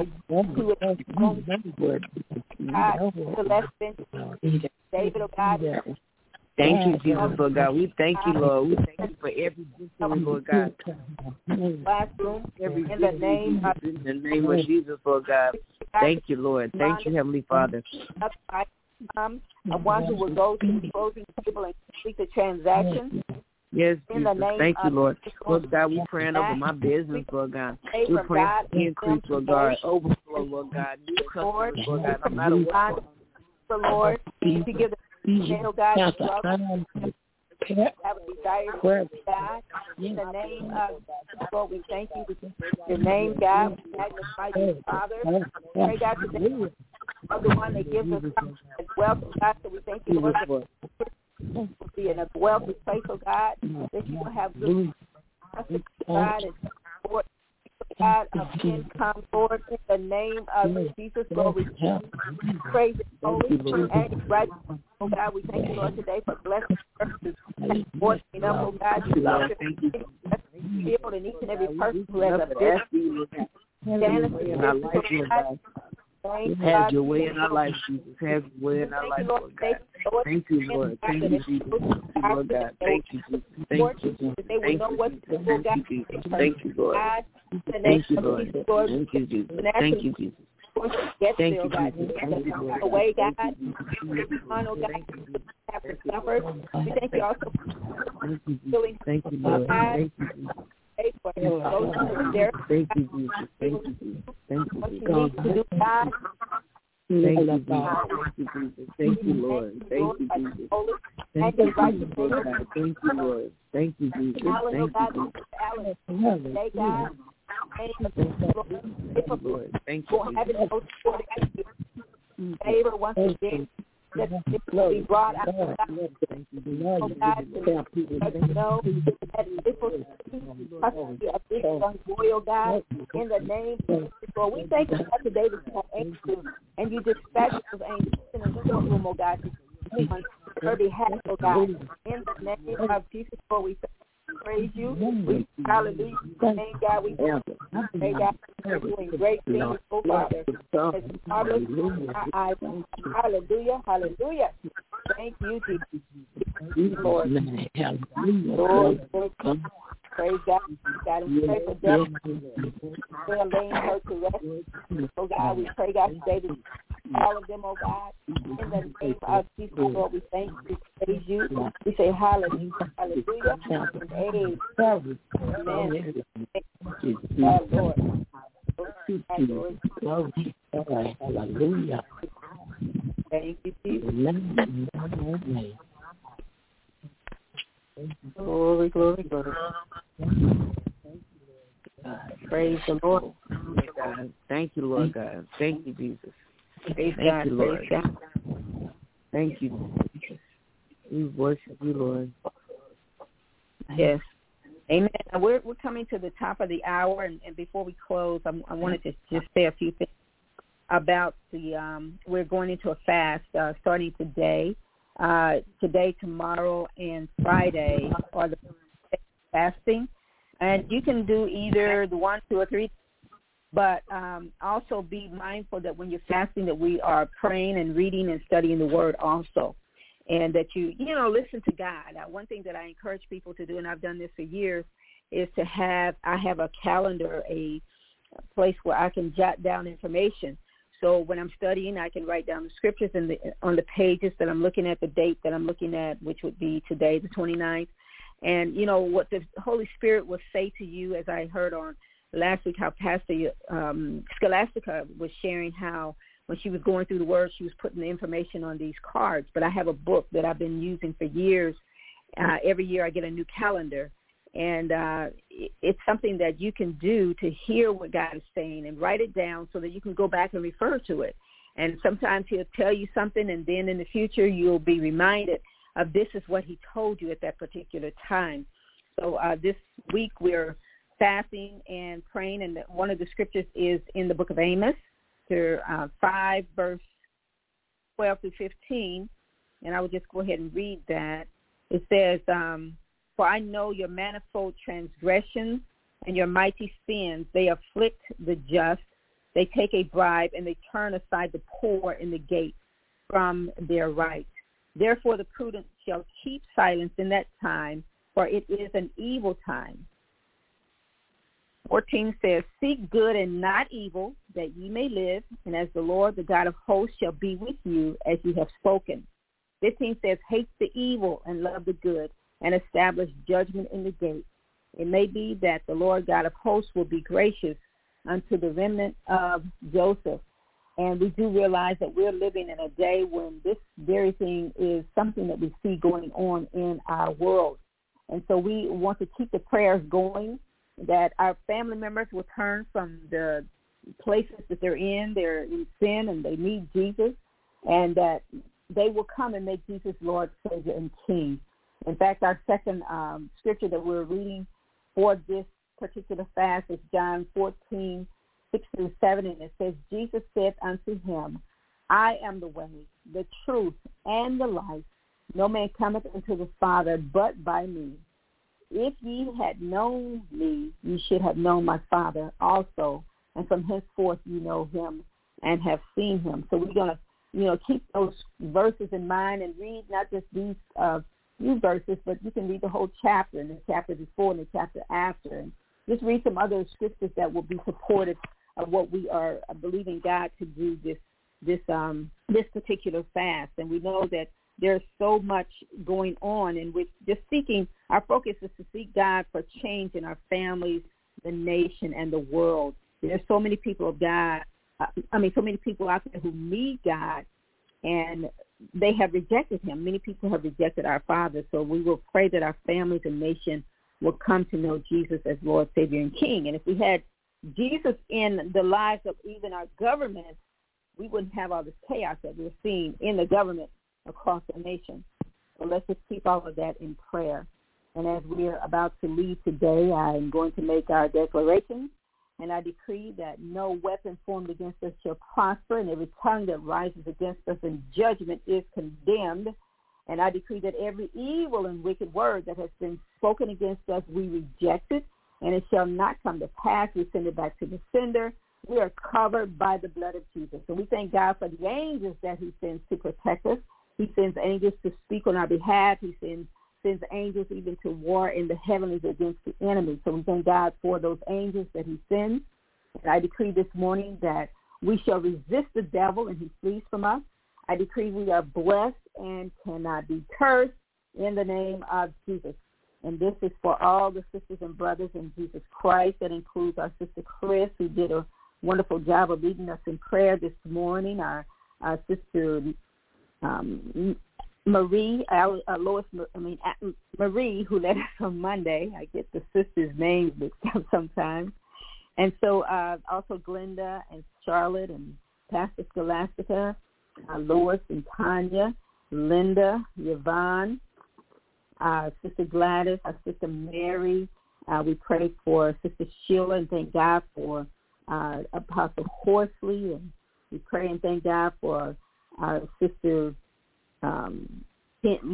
David, oh God. Thank you, Jesus, Lord God. We thank you, Lord. We thank you for every victory, Lord God. Classroom, in the name of Jesus, Lord God. Thank you, Lord. Thank you, Heavenly Father. One who will go to the closing table and complete the transaction. Yes, Jesus. Thank you, Lord. Lord God, we're praying over my business, Lord God. We're praying for increase, Lord God, overflow, Lord God, new customers, Lord God, no matter what. The Lord, to give the oh God, have a desire for God. In the name of Lord, we thank you. Your name, God, we magnify you, Father. Pray, God, today of the one that gives us wealth, God, so we thank you, Lord. Be in a wealthy place, oh God, that you will have good God and support, God, of income, Lord, in the name of Jesus, Lord, we praise and holy and right, oh God, we thank you, Lord, today for blessing us, supporting them, oh God, you love field and each and every person who has a business. Have your way in our life, Jesus. Have your way in our life, Lord God. Thank you, Lord. Thank you, Jesus. Lord God. Thank you, Jesus. Thank you, Jesus. Thank you, Jesus. Thank you, Lord. Thank you, Lord. Thank you, Jesus. Thank you, Jesus. Thank you, Jesus. Thank you, Lord. Away, God. Have suffered. We thank you also for thank you, Lord. Thank you, Jesus. Thank you, Jesus. Thank you, Jesus. Thank you, Jesus. Thank you, Jesus. Thank you, Lord. Thank you, Jesus. Thank you, Jesus, Lord God. Thank you, Lord. Thank you, Jesus. Thank you, Jesus. Thank you, Lord. Thank you, Jesus. Favor once again. That it will be brought out of God. Oh God, to know that it will be a big young boy, oh God, in the name of Jesus. Lord, we thank you for today that you have angels and you dispatch those angels in the courtroom, oh God, on her behalf, oh God, in the name of Jesus. Lord, we praise you. We hallelujah. Thank God. We thank God for doing great things, oh Father. Hallelujah. Hallelujah. Thank you, Jesus. Lord. Lord, praise God. God, and pray for death. We are laying her to rest. Oh God, we pray God today that all of them, oh God, in the name of Jesus, Lord, we thank you, we praise you. We say hallelujah, hallelujah, and amen. Lord. Hallelujah. Thank you, Jesus. Glory, glory, glory. Praise the Lord. Thank you, Lord God. Thank you, Jesus. Praise Thank God. you, Lord. Praise God. Thank you. We worship you, Lord. Yes. Amen. We're coming to the top of the hour, and before we close, I wanted to just say a few things about the. We're going into a fast starting today. Today, tomorrow, and Friday are the fasting, and you can do either the 1, 2, or 3 But also be mindful that when you're fasting that we are praying and reading and studying the Word also, and that you listen to God. Now, one thing that I encourage people to do, and I've done this for years, is I have a calendar, a place where I can jot down information. So when I'm studying, I can write down the scriptures on the pages that I'm looking at, the date that I'm looking at, which would be today, the 29th. And, what the Holy Spirit will say to you, as I heard on last week, how Pastor Scholastica was sharing how when she was going through the Word, she was putting the information on these cards. But I have a book that I've been using for years. Every year I get a new calendar. And it's something that you can do to hear what God is saying and write it down so that you can go back and refer to it. And sometimes he'll tell you something, and then in the future you'll be reminded of this is what he told you at that particular time. So this week we're fasting and praying, and one of the scriptures is in the book of Amos, 5, verse 12 through 15, and I will just go ahead and read that. It says, for I know your manifold transgressions and your mighty sins. They afflict the just. They take a bribe, and they turn aside the poor in the gate from their right. Therefore the prudent shall keep silence in that time, for it is an evil time. 14 says, seek good and not evil, that ye may live, and as the Lord, the God of hosts, shall be with you as you have spoken. 15 says, hate the evil and love the good, and establish judgment in the gate. It may be that the Lord God of hosts will be gracious unto the remnant of Joseph. And we do realize that we're living in a day when this very thing is something that we see going on in our world. And so we want to keep the prayers going, that our family members will turn from the places that they're in sin, and they need Jesus, and that they will come and make Jesus Lord, Savior, and King. In fact, our second scripture that we're reading for this particular fast is John 14, 6 through 7, and it says, Jesus said unto him, I am the way, the truth, and the life. No man cometh unto the Father but by me. If ye had known me, ye should have known my Father also, and from henceforth you know him and have seen him. So we're going to, keep those verses in mind and read not just these few verses, but you can read the whole chapter, and the chapter before and the chapter after, and just read some other scriptures that will be supportive of what we are believing God to do this particular fast. And we know that there's so much going on, and with just seeking, our focus is to seek God for change in our families, the nation, and the world. There's so many people of God, so many people out there who need God, and they have rejected him. Many people have rejected our Father, so we will pray that our families and nation will come to know Jesus as Lord, Savior, and King. And if we had Jesus in the lives of even our government, we wouldn't have all this chaos that we're seeing in the government across the nation. So let's just keep all of that in prayer. And as we are about to leave today, I'm going to make our declaration, and I decree that no weapon formed against us shall prosper, and every tongue that rises against us in judgment is condemned. And I decree that every evil and wicked word that has been spoken against us, we reject it, and it shall not come to pass. We send it back to the sender. We are covered by the blood of Jesus. And we thank God for the angels that he sends to protect us. He sends angels to speak on our behalf. He sends angels even to war in the heavens against the enemy. So we thank God for those angels that he sends. And I decree this morning that we shall resist the devil and he flees from us. I decree we are blessed and cannot be cursed in the name of Jesus. And this is for all the sisters and brothers in Jesus Christ. That includes our sister Chris, who did a wonderful job of leading us in prayer this morning. Our sister Marie, Marie, who led us on Monday. I get the sisters' names mixed up sometimes. And so also Glenda and Charlotte and Pastor Scholastica, Lois and Tanya, Linda, Yvonne, Sister Gladys, our Sister Mary. We pray for Sister Sheila and thank God for Apostle Horsley. And we pray and thank God for our Sister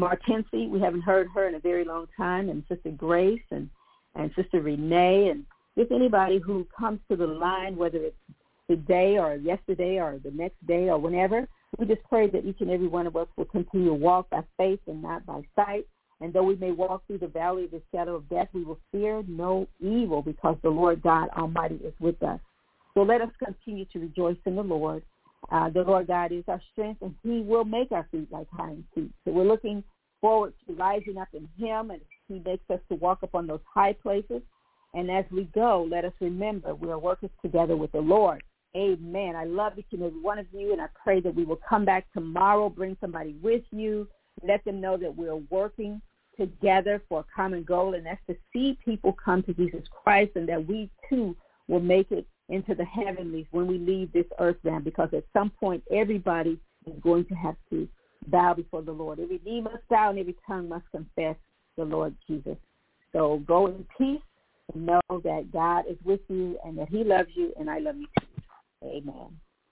Martensi. We haven't heard her in a very long time. And Sister Grace and Sister Renee. And Just anybody who comes to the line, whether it's today or yesterday or the next day or whenever, we just pray that each and every one of us will continue to walk by faith and not by sight. And though we may walk through the valley of the shadow of death, we will fear no evil because the Lord God Almighty is with us. So let us continue to rejoice in the Lord. The Lord God is our strength, and he will make our feet like hinds feet. So we're looking forward to rising up in him, and he makes us to walk upon those high places. And as we go, let us remember we are workers together with the Lord. Amen. I love each and every one of you, and I pray that we will come back tomorrow, bring somebody with you, let them know that we're working together for a common goal, and that's to see people come to Jesus Christ, and that we too will make it into the heavenlies when we leave this earth realm, because at some point everybody is going to have to bow before the Lord. Every knee must bow and every tongue must confess the Lord Jesus. So go in peace and know that God is with you and that he loves you, and I love you too. Amen.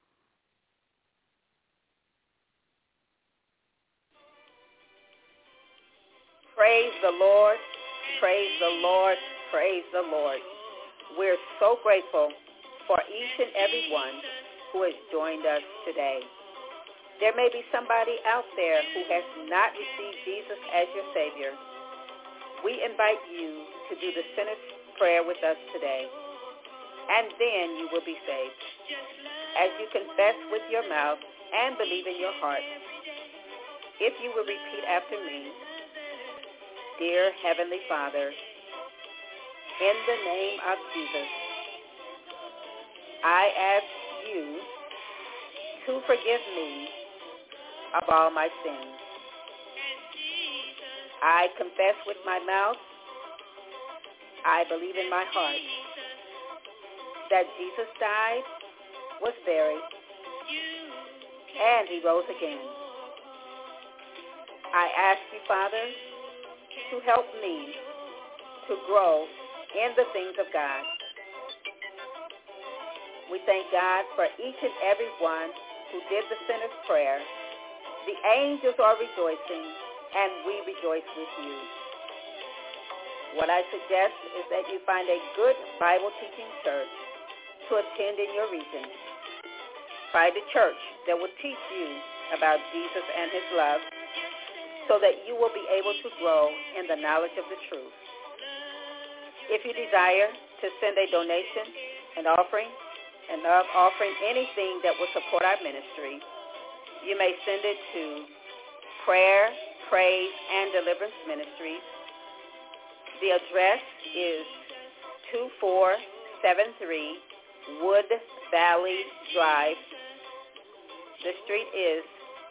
Praise the Lord, praise the Lord, praise the Lord. We're so grateful for each and every one who has joined us today. There may be somebody out there who has not received Jesus as your Savior. We invite you to do the sinner's prayer with us today, and then you will be saved. As you confess with your mouth and believe in your heart, if you will repeat after me, Dear Heavenly Father, in the name of Jesus, I ask you to forgive me of all my sins. I confess with my mouth, I believe in my heart that Jesus died, was buried, and he rose again. I ask you, Father, to help me to grow in the things of God. We thank God for each and every one who did the sinner's prayer. The angels are rejoicing, and we rejoice with you. What I suggest is that you find a good Bible teaching church to attend in your region. Find a church that will teach you about Jesus and his love so that you will be able to grow in the knowledge of the truth. If you desire to send a donation, an offering anything that will support our ministry, you may send it to Prayer, Praise, and Deliverance Ministries. The address is 2473 Wood Valley Drive. The street is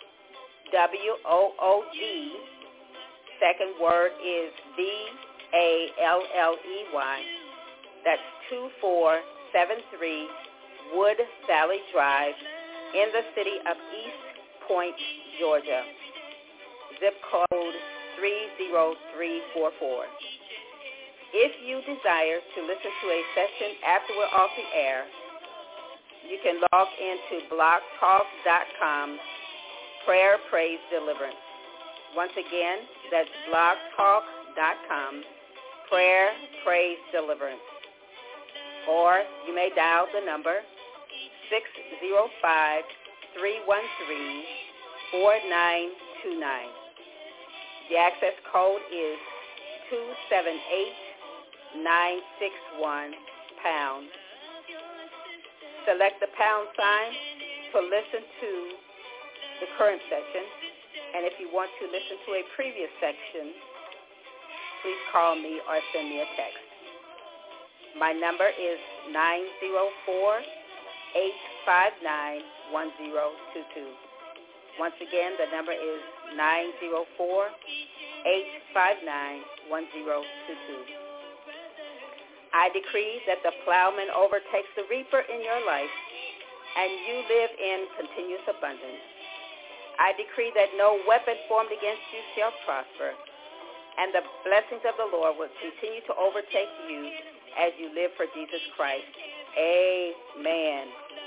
W-O-O-D. Second word is V-A-L-L-E-Y. That's 2473 Wood Valley Drive in the city of East Point, Georgia. Zip code 30344. If you desire to listen to a session after we're off the air, you can log into blogtalk.com, Prayer, Praise, Deliverance. Once again, that's blogtalk.com, Prayer, Praise, Deliverance. Or you may dial the number 605-313-4929. The access code is 278961#. Select the pound sign to listen to the current section. And if you want to listen to a previous section, please call me or send me a text. My number is 904-859-1022. Once again, the number is 904-859-1022. I decree that the plowman overtakes the reaper in your life, and you live in continuous abundance. I decree that no weapon formed against you shall prosper, and the blessings of the Lord will continue to overtake you as you live for Jesus Christ. Amen.